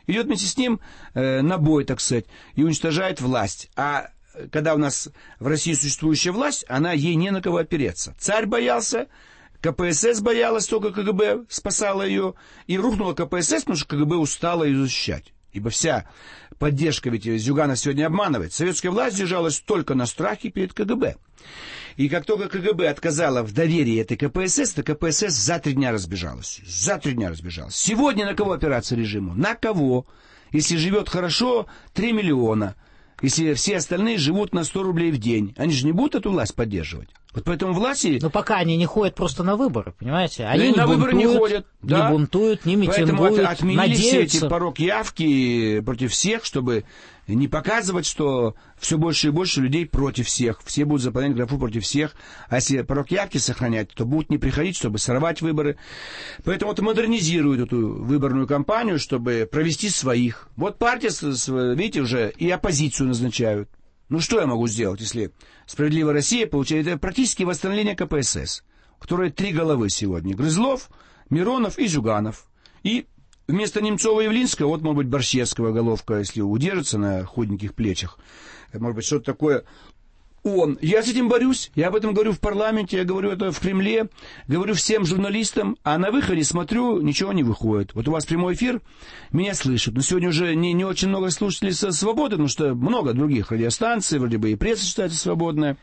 S2: идет вместе с ним э, на бой, так сказать, и уничтожает власть. А когда у нас в России существующая власть, она ей не на кого опереться. Царь боялся, ка пэ эс эс боялась, только ка гэ бэ спасала ее, и рухнула ка пэ эс эс, потому что ка гэ бэ устала ее защищать. Ибо вся поддержка, ведь Зюганов сегодня обманывает, советская власть держалась только на страхе перед ка гэ бэ. И как только ка гэ бэ отказала в доверии этой ка пэ эс эс, то ка пэ эс эс за три дня разбежалась. За три дня разбежалась. Сегодня на кого опираться режиму? На кого? Если живет хорошо, три миллиона. Если все остальные живут на сто рублей в день, они же не будут эту власть поддерживать. Вот поэтому власти...
S1: Но пока они не ходят просто на выборы, понимаете? Они не
S2: на
S1: бунтуют,
S2: выборы не ходят. Да.
S1: Не бунтуют, не митингуют,
S2: поэтому от, отменили
S1: надеются.
S2: все эти порог явки против всех, чтобы не показывать, что все больше и больше людей против всех. Все будут заполнять графу против всех. А если порог явки сохранять, то будут не приходить, чтобы сорвать выборы. Поэтому вот модернизируют эту выборную кампанию, чтобы провести своих. Вот партия, видите, уже и оппозицию назначают. Ну, что я могу сделать, если «Справедливая Россия» получает это практически восстановление ка пэ эс эс, у которой три головы сегодня. Грызлов, Миронов и Зюганов. И вместо Немцова и Явлинского, вот, может быть, Борщевского головка, если удержится на худеньких плечах. Может быть, что-то такое... Он. Я с этим борюсь, я об этом говорю в парламенте, я говорю это в Кремле, говорю всем журналистам, а на выходе смотрю, ничего не выходит. Вот у вас прямой эфир, меня слышат, но сегодня уже не, не очень много слушателей со «Свободы», потому что много других радиостанций, вроде бы и пресса считается свободная.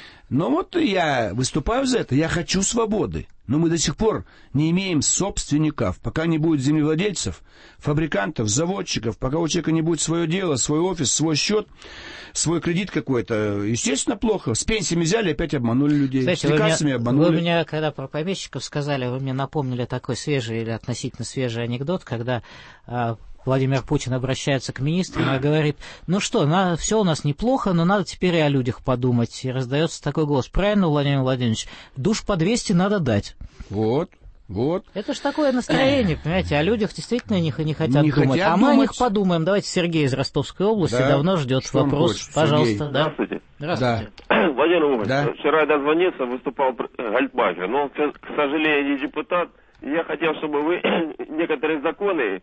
S2: Но вот я выступаю за это, я хочу свободы. Но мы до сих пор не имеем собственников. Пока не будет землевладельцев, фабрикантов, заводчиков, пока у человека не будет свое дело, свой офис, свой счет, свой кредит какой-то, естественно, плохо. С пенсиями взяли, опять обманули людей.
S1: Кстати,
S2: с лекарствами обманули.
S1: Вы меня, когда про помещиков сказали, вы мне напомнили такой свежий или относительно свежий анекдот, когда... Владимир Путин обращается к министрам и говорит, ну что, на, все у нас неплохо, но надо теперь и о людях подумать. И раздается такой голос. Правильно, Владимир Владимирович, душ по двести надо дать.
S2: Вот, вот.
S1: Это ж такое настроение, понимаете, о людях действительно не, не хотят
S2: не
S1: думать.
S2: Хотят
S1: а мы
S2: думать.
S1: о них подумаем. Давайте Сергей из Ростовской области
S2: да.
S1: давно ждет
S2: что
S1: вопрос.
S2: хочет,
S1: Пожалуйста. Да.
S8: Здравствуйте.
S1: Здравствуйте.
S8: Да. Владимир Иванович,
S2: да.
S8: вчера я дозвонился, выступал Гальтбахер, но, к сожалению, не депутат. Я хотел, чтобы вы некоторые законы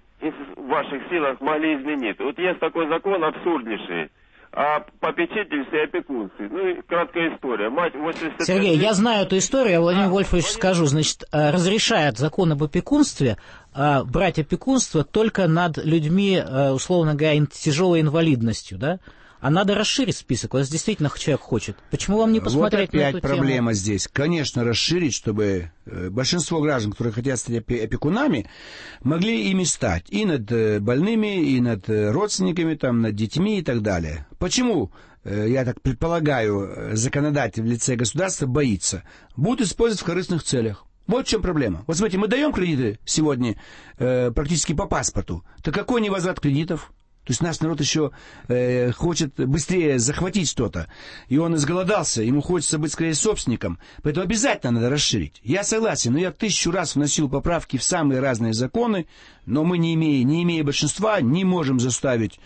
S8: в ваших силах могли изменить. Вот есть такой закон абсурднейший о попечительстве и опекунстве. Ну, и краткая история. Мать восемьдесят пять
S1: Сергей,
S8: лет...
S1: я знаю эту историю, я Владимир
S8: а,
S1: Вольфович
S8: Владимир...
S1: скажу. Значит, разрешает закон об опекунстве брать опекунство только над людьми, условно говоря, тяжелой инвалидностью, да? А надо расширить список, вот действительно человек хочет. Почему вам не посмотреть
S2: вот опять
S1: на эту
S2: проблема
S1: тему?
S2: здесь. Конечно, расширить, чтобы большинство граждан, которые хотят стать опекунами, могли ими стать. И над больными, и над родственниками, там, над детьми и так далее. Почему, я так предполагаю, законодатель в лице государства боится? Будут использовать в корыстных целях. Вот в чем проблема. Вот смотрите, мы даем кредиты сегодня э, практически по паспорту. Так какой невозврат кредитов? То есть наш народ еще э, хочет быстрее захватить что-то. И он изголодался, ему хочется быть скорее собственником. Поэтому обязательно надо расширить. Я согласен, но я тысячу раз вносил поправки в самые разные законы, но мы, не имея, не имея большинства, не можем заставить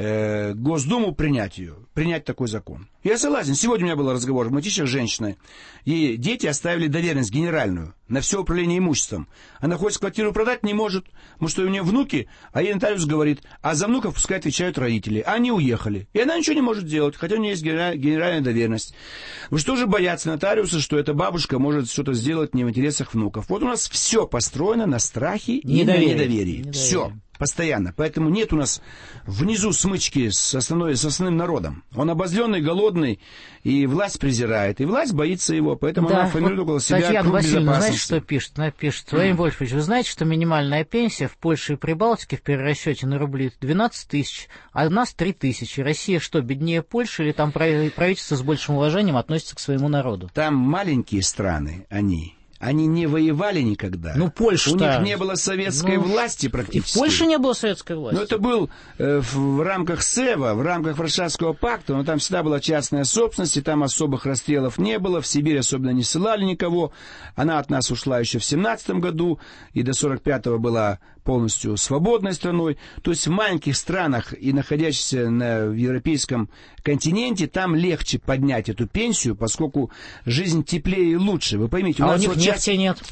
S2: э, Госдуму принять ее, принять такой закон. Я согласен. Сегодня у меня был разговор в Мытищах с женщиной. Ей дети оставили доверенность генеральную на все управление имуществом. Она хочет квартиру продать, не может, потому что у нее внуки, а ей нотариус говорит, а за внуков пускай отвечают родители. А они уехали. И она ничего не может делать, хотя у нее есть генеральная доверенность. Вы что же боятся нотариуса, что эта бабушка может что-то сделать не в интересах внуков? Вот у нас все построено на страхе и на недоверии. Недоверие. Все. Постоянно. Поэтому нет у нас внизу смычки с, основной, с основным народом. Он обозленный, голодный, и власть презирает. И власть боится его, поэтому
S1: да,
S2: она формирует
S1: вот
S2: около себя
S1: Татьяна
S2: круг
S1: Васильевна,
S2: безопасности.
S1: знаете, что пишет? Она пишет, Владимир Вольфович, вы знаете, что минимальная пенсия в Польше и Прибалтике в перерасчете на рубли двенадцать тысяч, а у нас три тысячи. Россия что, беднее Польши, или там правительство с большим уважением относится к своему народу?
S2: Там маленькие страны, они... Они не воевали никогда.
S1: Ну, Польша.
S2: У них не было советской ну, власти практически.
S1: И в Польше не было советской власти.
S2: Но это был э, в, в рамках СЭВа, в рамках Варшавского пакта, но там всегда была частная собственность, и там особых расстрелов не было, в Сибирь особенно не ссылали никого. Она от нас ушла еще в семнадцатом году, и до сорок пятого была полностью свободной страной. То есть в маленьких странах и находящихся на, в европейском континенте, там легче поднять эту пенсию, поскольку жизнь теплее и лучше. Вы поймите, у
S1: а
S2: нас
S1: у них
S2: вот
S1: нефти
S2: сейчас...
S1: нет.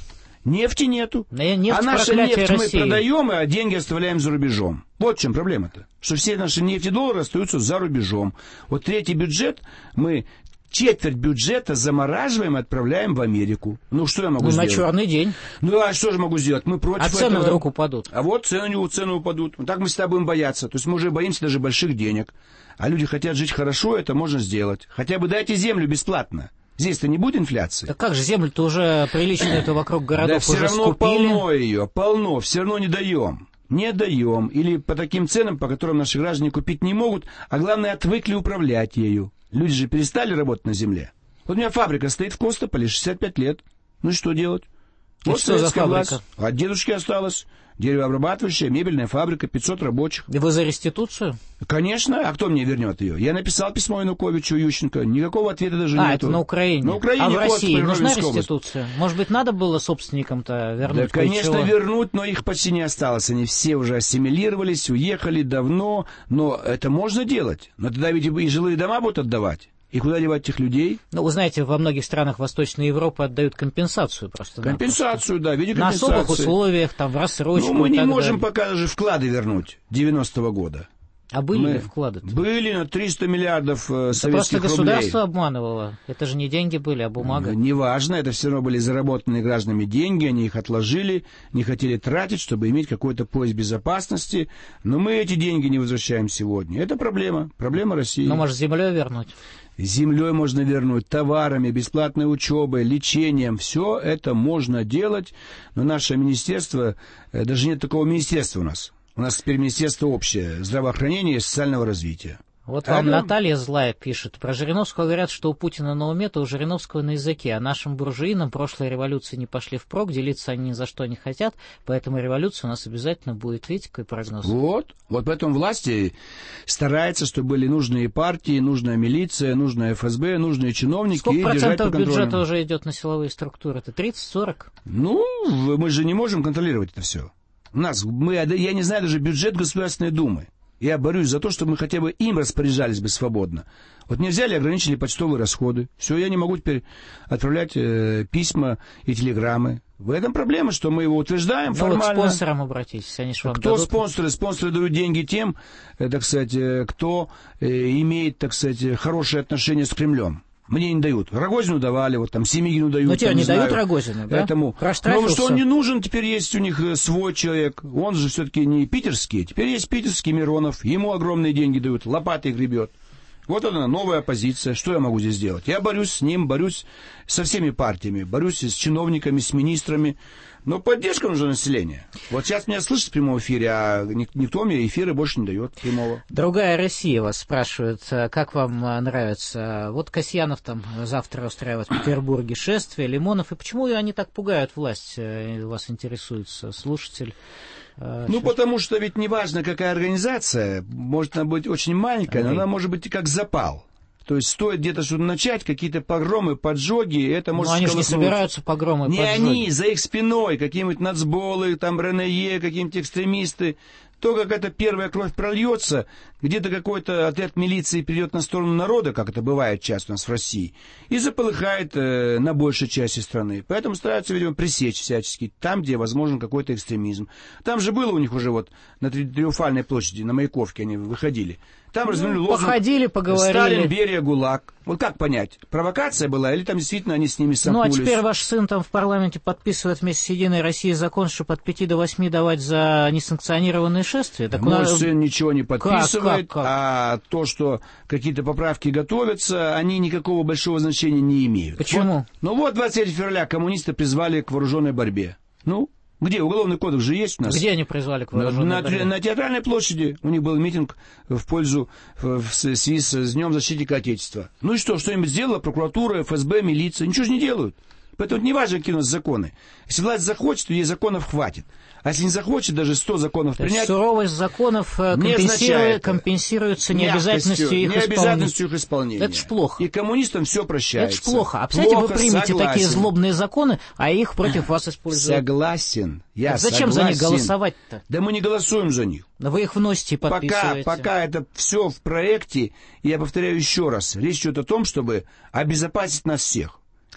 S2: Нефти нету.
S1: Нефть,
S2: а наша нефть
S1: России.
S2: мы продаем, а деньги оставляем за рубежом. Вот в чем проблема-то. Что все наши нефтедоллары остаются за рубежом. Вот третий бюджет мы... Четверть бюджета замораживаем и отправляем в Америку. Ну, что я могу
S1: ну,
S2: сделать?
S1: На черный день.
S2: Ну, а что же могу сделать? Мы против
S1: а цены
S2: этого.
S1: вдруг упадут.
S2: А вот цены, цены упадут. Так мы всегда будем бояться. То есть мы уже боимся даже больших денег. А люди хотят жить хорошо, это можно сделать. Хотя бы дайте землю бесплатно. Здесь-то не будет инфляции.
S1: Так как же, землю-то уже прилично это вокруг городов
S2: да
S1: уже
S2: все равно
S1: скупили.
S2: полно ее, полно. Все равно не даем. Не даем. Или по таким ценам, по которым наши граждане купить не могут. А главное, отвыкли управлять ею. Люди же перестали работать на земле. Вот у меня фабрика стоит в Костополе, шестьдесят пять лет. Ну и что делать?
S1: И
S2: вот
S1: что за фабрика?
S2: Власть. От дедушки осталось. Деревообрабатывающая, мебельная фабрика, пятьсот рабочих.
S1: И вы за реституцию?
S2: Конечно. А кто мне вернет ее? Я написал письмо Януковичу, Ющенко. Никакого ответа даже
S1: а,
S2: нету.
S1: это на Украине.
S2: На Украине.
S1: А в России
S2: Костополь,
S1: нужна реституция? Может быть, надо было собственникам-то вернуть?
S2: Да, конечно,
S1: кое-чего?
S2: вернуть, но их почти не осталось. Они все уже ассимилировались, уехали давно. Но это можно делать. Но тогда ведь и жилые дома будут отдавать. И куда девать этих людей?
S1: Ну, вы знаете, во многих странах Восточной Европы отдают компенсацию просто.
S2: Компенсацию, да, в виде
S1: компенсации. На особых условиях, там, в рассрочку.
S2: Ну, мы не можем
S1: далее.
S2: пока даже вклады вернуть девяностого года.
S1: А были
S2: мы...
S1: ли вклады?
S2: Были на триста миллиардов э, советских
S1: просто
S2: рублей.
S1: Государство обманывало. Это же не деньги были, а бумага.
S2: Неважно, это все равно были заработанные гражданами деньги, они их отложили, не хотели тратить, чтобы иметь какой-то пояс безопасности. Но мы эти деньги не возвращаем сегодня. Это проблема, проблема России.
S1: Ну, может, землей вернуть?
S2: Землей можно вернуть, товарами, бесплатной учебой, лечением. Все это можно делать, но наше министерство, даже нет такого министерства у нас. У нас теперь министерство общее, здравоохранения и социального развития.
S1: Вот вам а, Наталья Злая пишет. Про Жириновского говорят, что у Путина на уме, то у Жириновского на языке. А нашим буржуинам прошлой революции не пошли впрок, делиться они ни за что не хотят, поэтому революция у нас обязательно будет. Видите, какой прогноз?
S2: Вот. Вот поэтому власти стараются, чтобы были нужные партии, нужная милиция, нужная эф эс бэ, нужные чиновники.
S1: Сколько
S2: и
S1: процентов бюджета уже идет на силовые структуры? Это тридцать-сорок?
S2: Ну, мы же не можем контролировать это все. У нас, мы, я не знаю даже бюджет Государственной Думы. Я борюсь за то, чтобы мы хотя бы им распоряжались бы свободно. Вот мне взяли и ограничили почтовые расходы. Все, я не могу теперь отправлять э, письма и телеграммы. В этом проблема, что мы его утверждаем
S1: ну,
S2: формально.
S1: Вот к спонсорам обратитесь, они же вам
S2: Кто
S1: дадут?
S2: спонсоры? Спонсоры дают деньги тем, э, так сказать, э, кто э, имеет, так сказать, хорошие отношения с Кремлем. Мне не дают. Рогозину давали, вот там Семигину дают.
S1: Но тебе не, не
S2: дают
S1: Рогозину, да?
S2: Этому. Ну, что он не нужен, теперь есть у них свой человек. Он же все-таки не питерский. Теперь есть питерский Миронов. Ему огромные деньги дают, лопатой гребет. Вот она, новая оппозиция. Что я могу здесь сделать? Я борюсь с ним, борюсь со всеми партиями, борюсь с чиновниками, с министрами. Но поддержка нужна населения. Вот сейчас меня слышат в прямом эфире, а никто мне эфиры больше не дает прямого.
S1: Другая Россия вас спрашивает, как вам нравится. Вот Касьянов там завтра устраивает в Петербурге шествие, Лимонов. И почему они так пугают власть? Вас интересуется слушатель.
S2: Ну, потому что ведь неважно, какая организация, может она быть очень маленькая, но она может быть как запал. То есть стоит где-то что-то начать, какие-то погромы, поджоги, это может...
S1: Но они же не
S2: сколыхнуть.
S1: собираются погромы,
S2: не
S1: поджоги.
S2: они, за их спиной, какие-нибудь нацболы, там РНЕ, какие-нибудь экстремисты. То, как эта первая кровь прольется, где-то какой-то отряд милиции придет на сторону народа, как это бывает часто у нас в России, и заполыхает э, на большей части страны. Поэтому стараются, видимо, пресечь всячески там, где возможен какой-то экстремизм. Там же было у них уже вот на Триумфальной площади, на Маяковке они выходили. Там развернули лозунг
S1: походили, поговорили.
S2: «Сталин, Берия, ГУЛАГ». Вот как понять, провокация была или там действительно они с ними сомкнулись?
S1: Ну, а теперь ваш сын там в парламенте подписывает вместе с «Единой Россией» закон, чтобы от пяти до восьми давать за несанкционированные шествия. Так
S2: Мой
S1: он...
S2: сын ничего не подписывает,
S1: как, как, как?
S2: а то, что какие-то поправки готовятся, они никакого большого значения не имеют.
S1: Почему?
S2: Вот, ну вот двадцать третьего февраля коммунисты призвали к вооруженной борьбе. Ну, где? Уголовный кодекс же есть у нас.
S1: Где они призвали к вооруженной
S2: на,
S1: борьбе?
S2: На, на Театральной площади у них был митинг в пользу, в, в связи с Днем защитника Отечества. Ну и что, что-нибудь сделала прокуратура, эф эс бэ, милиция? Ничего же не делают. Поэтому не важно, какие у нас законы. Если власть захочет, то ей законов хватит. А если не захочет, даже сто законов
S1: то
S2: принять...
S1: Суровость законов компенсирует, компенсируется необязательностью их,
S2: необязательностью их исполнения.
S1: Это ж плохо.
S2: И коммунистам все прощается.
S1: Это ж плохо. А представляете,
S2: плохо,
S1: вы примете
S2: согласен.
S1: такие злобные законы, а их против вас используют.
S2: Согласен. Я
S1: так зачем
S2: согласен.
S1: за них голосовать-то?
S2: Да мы не голосуем за них.
S1: Но вы их вносите и подписываете.
S2: Пока, пока это все в проекте, я повторяю еще раз, речь идет о том, чтобы обезопасить нас всех.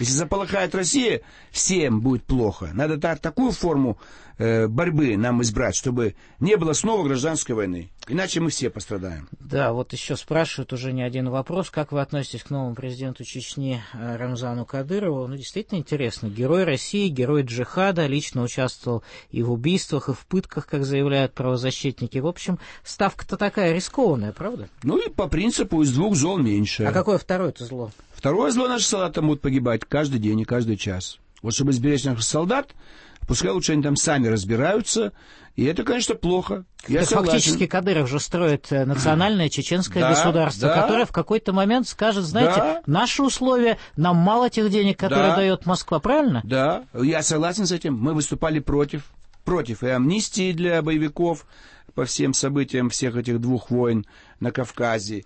S2: Если заполыхает Россия, всем будет плохо. Надо так, такую форму э, борьбы нам избрать, чтобы не было снова гражданской войны. Иначе мы все пострадаем.
S1: Да, вот еще спрашивают уже не один вопрос. Как вы относитесь к новому президенту Чечни Рамзану Кадырову? Ну, действительно интересно. Герой России, герой джихада, лично участвовал и в убийствах, и в пытках, как заявляют правозащитники. В общем, ставка-то такая рискованная, правда?
S2: Ну и по принципу из двух зол меньше.
S1: А какое второе-то зло?
S2: Второе зло, наши солдаты будут погибать каждый день и каждый час. Вот чтобы сберечь наших солдат, пускай лучше они там сами разбираются. И это, конечно, плохо. Я
S1: фактически Кадыров же строит национальное чеченское
S2: да,
S1: государство,
S2: да,
S1: которое в какой-то момент скажет, знаете, да, наши условия, нам мало тех денег, которые да, дает Москва, правильно?
S2: Да, я согласен с этим. Мы выступали против. Против и амнистии для боевиков по всем событиям всех этих двух войн на Кавказе.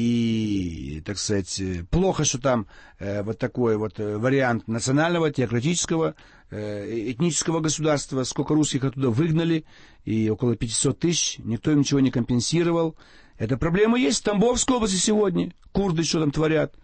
S2: И, так сказать, плохо, что там э, вот такой вот вариант национального, теократического, э, этнического государства. Сколько русских оттуда выгнали, и около пятьсот тысяч, никто им ничего не компенсировал. Эта проблема есть в Тамбовской области сегодня. Курды что там творят.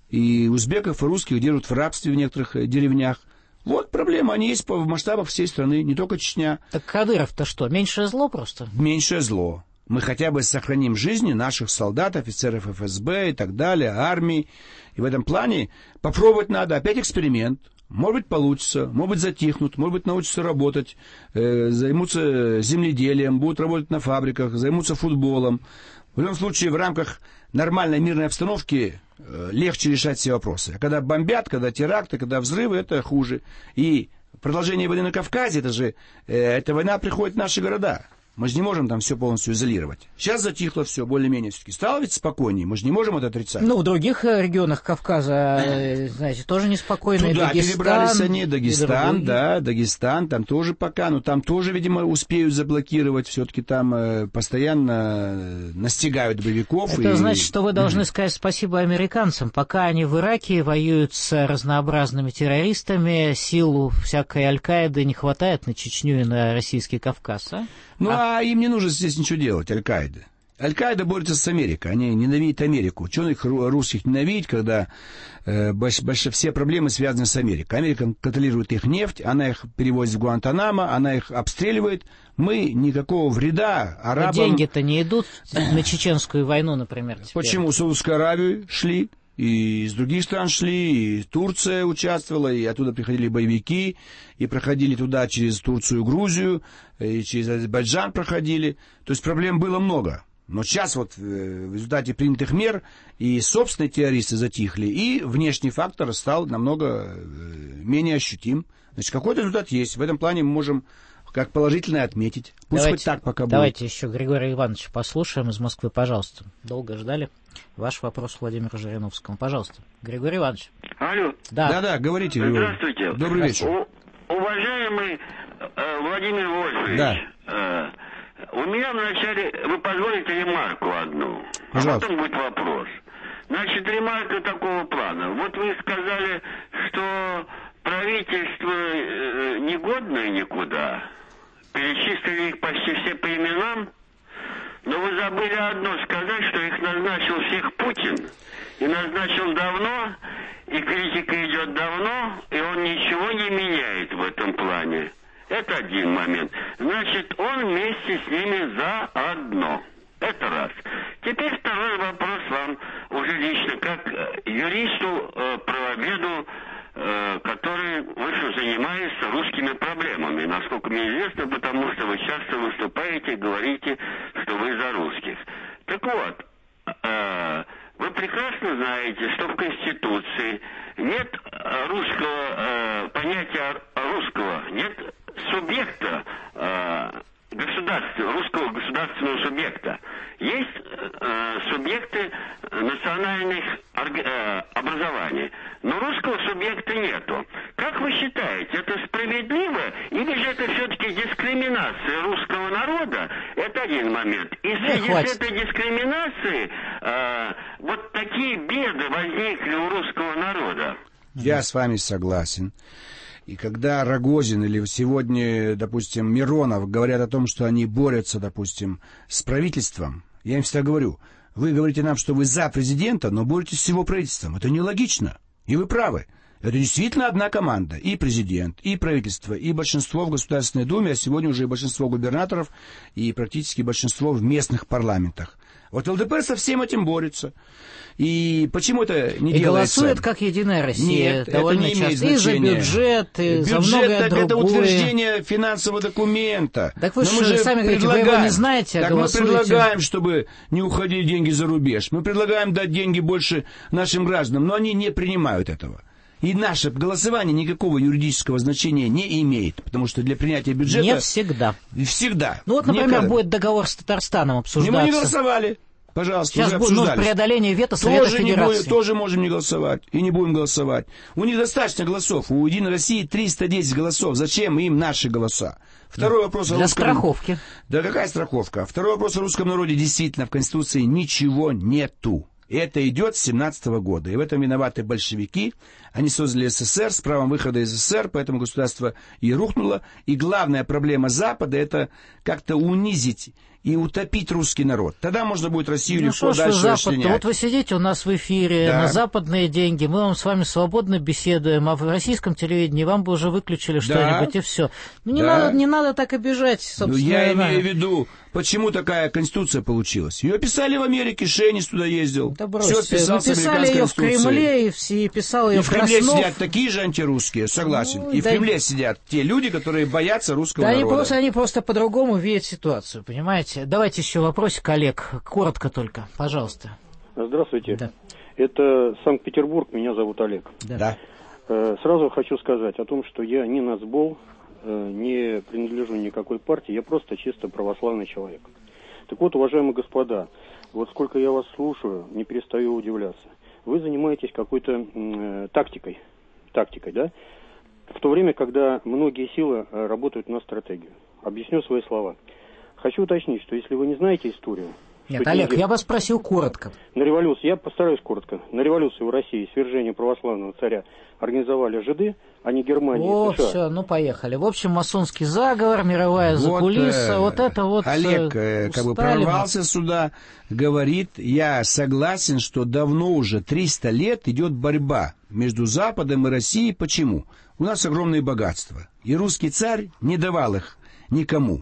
S2: И узбеков, и русских держат в рабстве в некоторых деревнях. Вот проблема, они есть в масштабах всей страны, не только Чечня.
S1: Так Кадыров-то что, меньшее зло просто?
S2: Меньшее зло. Мы хотя бы сохраним жизни наших солдат, офицеров эф эс бэ и так далее, армии. И в этом плане попробовать надо. Опять эксперимент. Может быть, получится, может быть, затихнут, может быть, научатся работать, э, займутся земледелием, будут работать на фабриках, займутся футболом. В любом случае, в рамках нормальной мирной обстановки э, легче решать все вопросы. А когда бомбят, когда теракты, когда взрывы, это хуже. И продолжение войны на Кавказе, это же, э, эта война приходит в наши города. Мы же не можем там все полностью изолировать. Сейчас затихло все, более-менее все-таки. Стало ведь спокойнее, мы же не можем это отрицать.
S1: Ну, в других регионах Кавказа, знаете, тоже неспокойно.
S2: Туда
S1: Дагестан,
S2: перебрались они, Дагестан, да, Дагестан, там тоже пока, но там тоже, видимо, успеют заблокировать. Все-таки там э, постоянно настигают боевиков.
S1: Это
S2: и...
S1: значит, что вы должны сказать спасибо американцам. Пока они в Ираке воюют с разнообразными террористами, сил всякой Аль-Каиды не хватает на Чечню и на российский Кавказ, а?
S2: Ну, а... а им не нужно здесь ничего делать, Аль-Каида. Аль-Каида борется с Америкой, они ненавидят Америку. Чего их русских ненавидеть, когда э, больш, больш, все проблемы связаны с Америкой. Америка контролирует их нефть, она их перевозит в Гуантанамо, она их обстреливает. Мы никакого вреда арабам...
S1: Но деньги-то не идут на чеченскую войну, например. Теперь.
S2: Почему? Саудовскую Аравию шли, и из других стран шли, и Турция участвовала, и оттуда приходили боевики, и проходили туда через Турцию и Грузию, и через Азербайджан проходили. То есть проблем было много. Но сейчас вот в результате принятых мер и собственные террористы затихли, и внешний фактор стал намного менее ощутим. Значит, какой-то результат есть. В этом плане мы можем как положительное отметить. Пусть
S1: давайте,
S2: хоть так пока будет.
S1: Давайте еще Григория Ивановича послушаем из Москвы, пожалуйста. Долго ждали. Ваш вопрос Владимиру Жириновскому. Пожалуйста. Григорий Иванович.
S5: Алло.
S1: Да,
S2: да, да, говорите. Григорий.
S5: Здравствуйте.
S2: Добрый вечер.
S5: У, уважаемый э, Владимир Вольфович.
S2: Да.
S5: Э, у меня вначале, вы позволите ремарку одну,
S2: Пожалуйста.
S5: А потом будет вопрос. Значит, ремарка такого плана. Вот вы сказали, что правительство э, негодное никуда. Перечислили их почти все по именам. Но вы забыли одно сказать, что их назначил всех Путин. И назначил давно, и критика идет давно, и он ничего не меняет в этом плане. Это один момент. Значит, он вместе с ними заодно. Это раз. Теперь второй вопрос вам уже лично, как юристу, э, правоведу, э, который выше занимается русскими проблемами, насколько мне известно, потому что вы часто выступаете и говорите, что вы за русских. Так вот, э, вы прекрасно знаете, что в Конституции нет русского э, понятия русского, нет субъекта э, государства, русского государственного субъекта. Есть э, субъекты национальных э, образований, но русского субъекта нету. Как вы считаете, это справедливо или же это все-таки дискриминация русского народа? Это один момент. И среди этой дискриминации э, вот такие беды возникли у русского народа.
S2: Я с вами согласен. И когда Рогозин или сегодня, допустим, Миронов говорят о том, что они борются, допустим, с правительством, я им всегда говорю, вы говорите нам, что вы за президента, но боретесь с его правительством. Это нелогично. И вы правы. Это действительно одна команда. И президент, и правительство, и большинство в Государственной Думе, а сегодня уже и большинство губернаторов, и практически большинство в местных парламентах. Вот ЛДПР со всем этим борется. И почему это не
S1: и
S2: делается? И
S1: голосует как Единая Россия.
S2: Нет, это не имеет
S1: часто.
S2: значения.
S1: И за бюджет, и
S2: бюджет,
S1: за многое
S2: так
S1: другое.
S2: Это утверждение финансового документа.
S1: Так вы
S2: Но мы
S1: же сами говорите, вы его не знаете, а
S2: так
S1: голосуете.
S2: мы предлагаем, чтобы не уходили деньги за рубеж. Мы предлагаем дать деньги больше нашим гражданам, но они не принимают этого. И наше голосование никакого юридического значения не имеет, потому что для принятия бюджета...
S1: Не всегда.
S2: Всегда.
S1: Ну вот, например,
S2: Никогда.
S1: будет договор с Татарстаном обсуждаться.
S2: И мы не голосовали. Пожалуйста,
S1: сейчас
S2: уже
S1: будет ну,
S2: обсуждались.
S1: преодоление вето Совета
S2: тоже
S1: Федерации.
S2: Не будем, тоже можем не голосовать. И не будем голосовать. У них достаточно голосов. У Единой России триста десять голосов. Зачем им наши голоса? Второй вопрос о
S1: Для
S2: русском...
S1: страховки.
S2: Да какая страховка? Второй вопрос о русском народе. Действительно, в Конституции ничего нету. И это идет с семнадцатого года. И в этом виноваты большевики. Они создали СССР с правом выхода из СССР, поэтому государство и рухнуло. И главная проблема Запада — это как-то унизить и утопить русский народ. Тогда можно будет Россию
S1: ну,
S2: легко дальше расчленять.
S1: Вот вы сидите у нас в эфире
S2: да.
S1: на западные деньги, мы вам с вами свободно беседуем, а в российском телевидении вам бы уже выключили что-нибудь, да. и все. Ну, не, да. надо, не надо так обижать, собственно.
S2: Ну, я имею в виду, почему такая конституция получилась. Ее писали в Америке, Шейнис туда ездил.
S1: Да
S2: все писал с
S1: писали ее в Кремле, и, все, и писал ее
S2: и в Краснов.
S1: Кремле
S2: сидят такие же антирусские, согласен. Ну, и да в Кремле сидят те люди, которые боятся русского
S1: да
S2: народа.
S1: Они просто, они просто по-другому видят ситуацию, понимаете? Давайте еще вопросик, Олег, коротко только, пожалуйста.
S9: Здравствуйте.
S1: Да.
S9: Это Санкт-Петербург, меня зовут Олег.
S1: Да.
S9: Сразу хочу сказать о том, что я не нацбол, не принадлежу никакой партии, я просто чисто православный человек. Так вот, уважаемые господа, вот сколько я вас слушаю, не перестаю удивляться. Вы занимаетесь какой-то э, тактикой, тактикой, да? В то время, когда многие силы работают на стратегию. Объясню свои слова. Хочу уточнить, что если вы не знаете историю...
S1: Нет, Олег, деньги... я вас спросил коротко.
S9: На революцию, я постараюсь коротко. На революцию в России, свержение православного царя организовали жиды, а не Германия
S1: О,
S9: и США.
S1: все, ну поехали. В общем, масонский заговор, мировая
S2: вот,
S1: закулиса,
S2: э,
S1: вот это вот...
S2: Олег э, как бы прорвался сюда, говорит, я согласен, что давно уже триста лет идет борьба между Западом и Россией. Почему? У нас огромные богатства, и русский царь не давал их никому.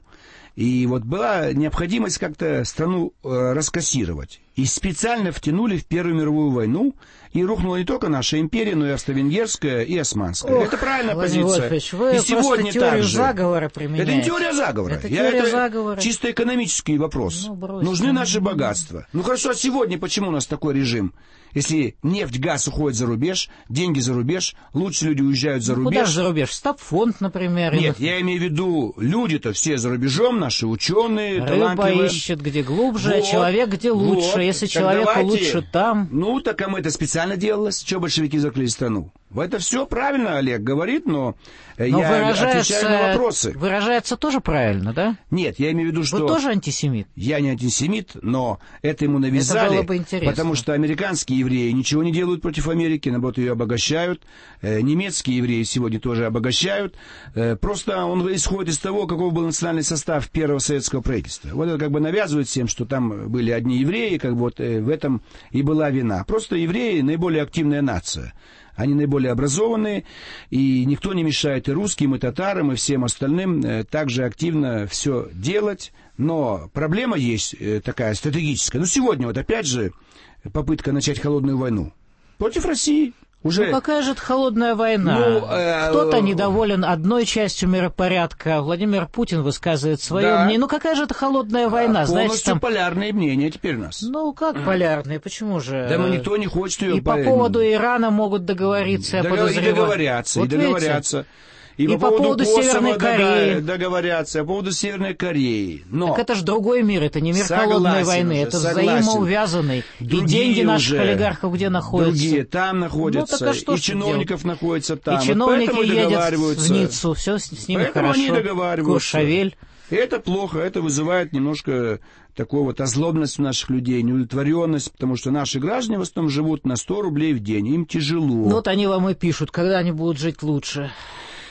S2: И вот была необходимость как-то страну э, раскассировать. И специально втянули в Первую мировую войну, и рухнула не только наша империя, но и австро-венгерская, и османская. Ох, это правильная позиция.
S1: Вы
S2: и сегодня так же.
S1: Заговора применяете.
S2: Это не теория заговора.
S1: Это,
S2: Я,
S1: теория
S2: это
S1: заговора.
S2: чисто экономический вопрос.
S1: Ну, бросьте.
S2: Нужны наши богатства. Ну хорошо, а сегодня почему у нас такой режим? Если нефть, газ уходит за рубеж, деньги за рубеж, лучше люди уезжают за
S1: ну,
S2: рубеж.
S1: Куда же за рубеж? Стабфонд, например.
S2: Нет, или... я имею в виду, люди-то все за рубежом, наши ученые,
S1: Рыба
S2: талантливые.
S1: ищет где глубже,
S2: вот,
S1: а человек где лучше.
S2: Вот.
S1: Если
S2: Так
S1: человеку
S2: давайте...
S1: лучше там...
S2: Ну, так а мы это специально делалось. Чего большевики закрыли страну? Это все правильно Олег говорит, но, но
S1: я
S2: отвечаю на вопросы.
S1: Выражается тоже правильно, да?
S2: Нет, я имею в виду, что...
S1: Вы тоже антисемит?
S2: Я не антисемит, но это ему навязали,
S1: это было бы интересно.
S2: Потому что американские евреи ничего не делают против Америки, наоборот, ее обогащают. Э, немецкие евреи сегодня тоже обогащают. Э, просто он исходит из того, каков был национальный состав первого советского правительства. Вот это как бы навязывает всем, что там были одни евреи, как бы вот э, в этом и была вина. Просто евреи наиболее активная нация. Они наиболее образованные, и никто не мешает и русским, и татарам, и всем остальным э, также активно все делать. Но проблема есть э, такая стратегическая. Ну, сегодня вот опять же попытка начать холодную войну против России. Уже...
S1: Ну, какая же это холодная война?
S2: Ну, э...
S1: Кто-то недоволен одной частью миропорядка, Владимир Путин высказывает свое
S2: да.
S1: мнение. Ну, какая же это холодная война?
S2: Да, полностью
S1: знаете, там...
S2: полярные мнения теперь у нас.
S1: Ну, как полярные? Почему же?
S2: Да, но никто не хочет ее...
S1: И по поводу Ирана могут договориться, я
S2: Договор...
S1: подозреваю.
S2: И договорятся,
S1: вот
S2: и договорятся.
S1: Видите?
S2: И,
S1: и
S2: по,
S1: по поводу
S2: Косово
S1: Северной Кореи.
S2: Договорятся, по поводу Северной Кореи. Но...
S1: Так это же другой мир, это не мир
S2: согласен
S1: холодной войны,
S2: уже,
S1: это
S2: согласен.
S1: взаимоувязанный.
S2: Другие
S1: и деньги наших
S2: уже,
S1: олигархов где находятся?
S2: Другие там находятся,
S1: ну, а что,
S2: и чиновников
S1: делать?
S2: находятся там.
S1: И чиновники
S2: вот
S1: едят в Ниццу, все с, с ними
S2: поэтому
S1: хорошо.
S2: Они договариваются.
S1: Куршавель.
S2: И это плохо, это вызывает немножко такую вот озлобленность у наших людей, неудовлетворенность, потому что наши граждане в основном живут на сто рублей в день, им тяжело.
S1: Ну вот они вам и пишут, когда они будут жить лучше.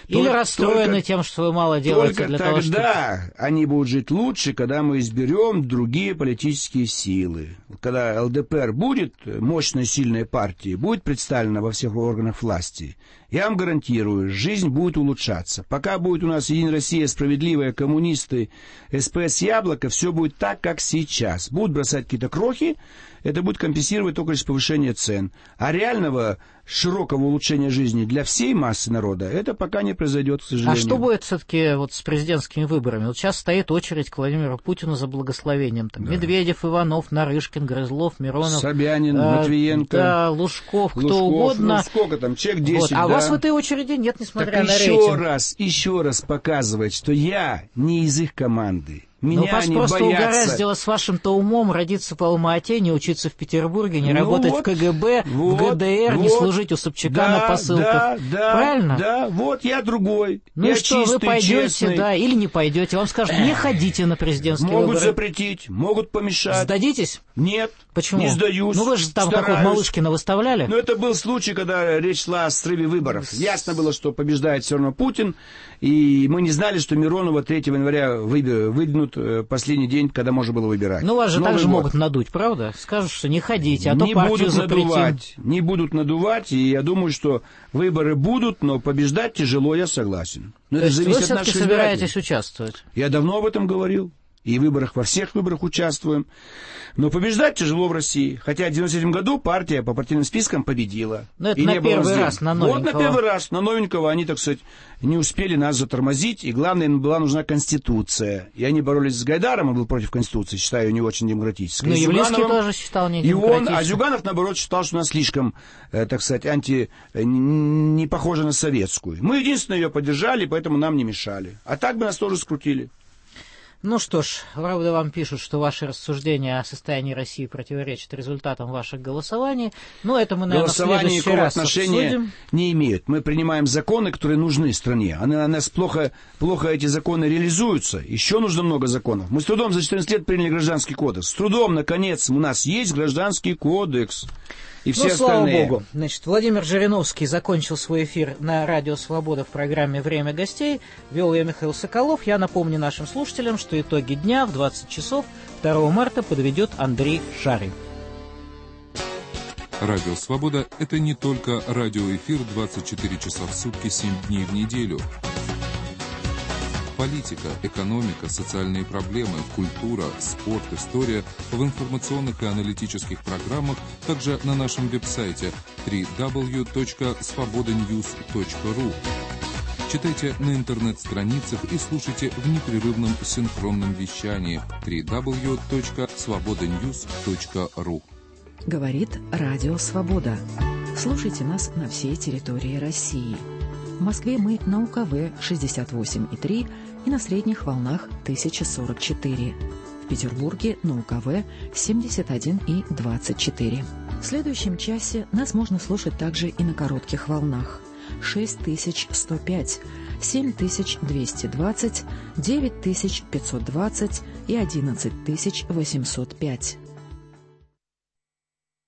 S1: Или только, расстроены только, тем, что вы мало делаете для того, чтобы...
S2: Только тогда они будут жить лучше, когда мы изберем другие политические силы. Когда ЛДПР будет мощной, сильной партией, будет представлена во всех органах власти, я вам гарантирую, жизнь будет улучшаться. Пока будет у нас Единая Россия, Справедливая, коммунисты, СПС, Яблоко, все будет так, как сейчас. Будут бросать какие-то крохи, это будет компенсировать только лишь повышение цен. А реального широкого улучшения жизни для всей массы народа это пока не произойдет, к сожалению.
S1: А что будет все-таки вот с президентскими выборами? Вот сейчас стоит очередь к Владимиру Путину за благословением. Там да. Медведев, Иванов, Нарышкин, Грызлов, Миронов,
S2: Собянин, э, Матвиенко,
S1: да, Лужков,
S2: Лужков,
S1: кто угодно.
S2: Ну, сколько там, человек десять,
S1: вот. А
S2: да.
S1: вас в этой очереди нет, несмотря
S2: так
S1: на
S2: еще
S1: рейтинг.
S2: раз, еще раз показывает, что я не из их команды. Меня
S1: ну, вас
S2: не
S1: просто
S2: боятся.
S1: Угораздило с вашим-то умом родиться по Алма-Ате, не учиться в Петербурге, не
S2: ну
S1: работать
S2: вот,
S1: в КГБ,
S2: вот,
S1: в ГДР,
S2: вот,
S1: не служить у Собчака
S2: да,
S1: на посылках.
S2: Да, да,
S1: правильно?
S2: Да, вот я другой.
S1: Ну
S2: я
S1: и что,
S2: чистый,
S1: вы пойдете,
S2: честный.
S1: да, или не пойдете. Вам скажут, не ходите на президентские
S2: могут
S1: выборы.
S2: Могут запретить, могут помешать.
S1: Сдадитесь?
S2: Нет.
S1: Почему?
S2: Не сдаюсь.
S1: Ну вы же там какого Малышкина выставляли.
S2: Ну это был случай, когда речь шла о срыве выборов. Ясно было, что побеждает все равно Путин. И мы не знали, что Миронова третьего января выдвинут последний день, когда можно было выбирать.
S1: Ну вас же
S2: Новый
S1: также
S2: год.
S1: могут надуть, правда? Скажут, что не ходите, а то
S2: не
S1: партию
S2: будут
S1: запретим.
S2: Надувать, не будут надувать, и я думаю, что выборы будут, но побеждать тяжело, я согласен. Но
S1: то
S2: это
S1: есть
S2: зависит
S1: вы
S2: от
S1: все-таки
S2: наших
S1: собираетесь
S2: избирателей.
S1: Участвовать?
S2: Я давно об этом говорил. И в выборах, во всех выборах участвуем. Но побеждать тяжело в России. Хотя в девяносто третьем году партия по партийным спискам победила.
S1: Но это
S2: и
S1: на
S2: не было
S1: первый
S2: раздела.
S1: раз, на новенького.
S2: Вот на первый раз, на новенького. Они, так сказать, не успели нас затормозить. И главное, им была нужна Конституция. И они боролись с Гайдаром, он был против Конституции, считаю, ее не очень демократической.
S1: Ну, Явлинский тоже считал не демократической.
S2: И он, а Зюганов, наоборот, считал, что она слишком, э, так сказать, анти... не похожа на советскую. Мы единственное ее поддержали, поэтому нам не мешали. А так бы нас тоже скрутили.
S1: Ну что ж, правда, вам пишут, что ваши рассуждения о состоянии России противоречат результатам ваших голосований. Но это мы, наверное, в следующий раз
S2: отношения
S1: обсудим.
S2: Не имеют. Мы принимаем законы, которые нужны стране. А у нас плохо, плохо эти законы реализуются. Еще нужно много законов. Мы с трудом за четырнадцать лет приняли гражданский кодекс. С трудом, наконец, у нас есть гражданский кодекс. И все
S1: ну,
S2: остальные.
S1: слава богу. Значит, Владимир Жириновский закончил свой эфир на Радио Свобода в программе «Время гостей». Вел я Михаил Соколов. Я напомню нашим слушателям, что итоги дня в двадцать часов второго марта подведет Андрей Шарин.
S10: Радио Свобода – это не только радиоэфир двадцать четыре часа в сутки, семь дней в неделю. Политика, экономика, социальные проблемы, культура, спорт, история в информационных и аналитических программах, также на нашем веб-сайте дабл ю дабл ю дабл ю точка свобода ньюс точка ру. Читайте на интернет-страницах и слушайте в непрерывном синхронном вещании дабл ю дабл ю дабл ю точка свобода ньюс точка ру.
S11: Говорит Радио Свобода. Слушайте нас на всей территории России. В Москве мы на У К В шестьдесят восемь и три и на средних волнах тысяча сорок четыре. В Петербурге на У К В семьдесят один и двадцать четыре. В следующем часе нас можно слушать также и на коротких волнах. шесть тысяч сто пять, семь тысяч двести двадцать, девять тысяч пятьсот двадцать и одиннадцать тысяч восемьсот пять.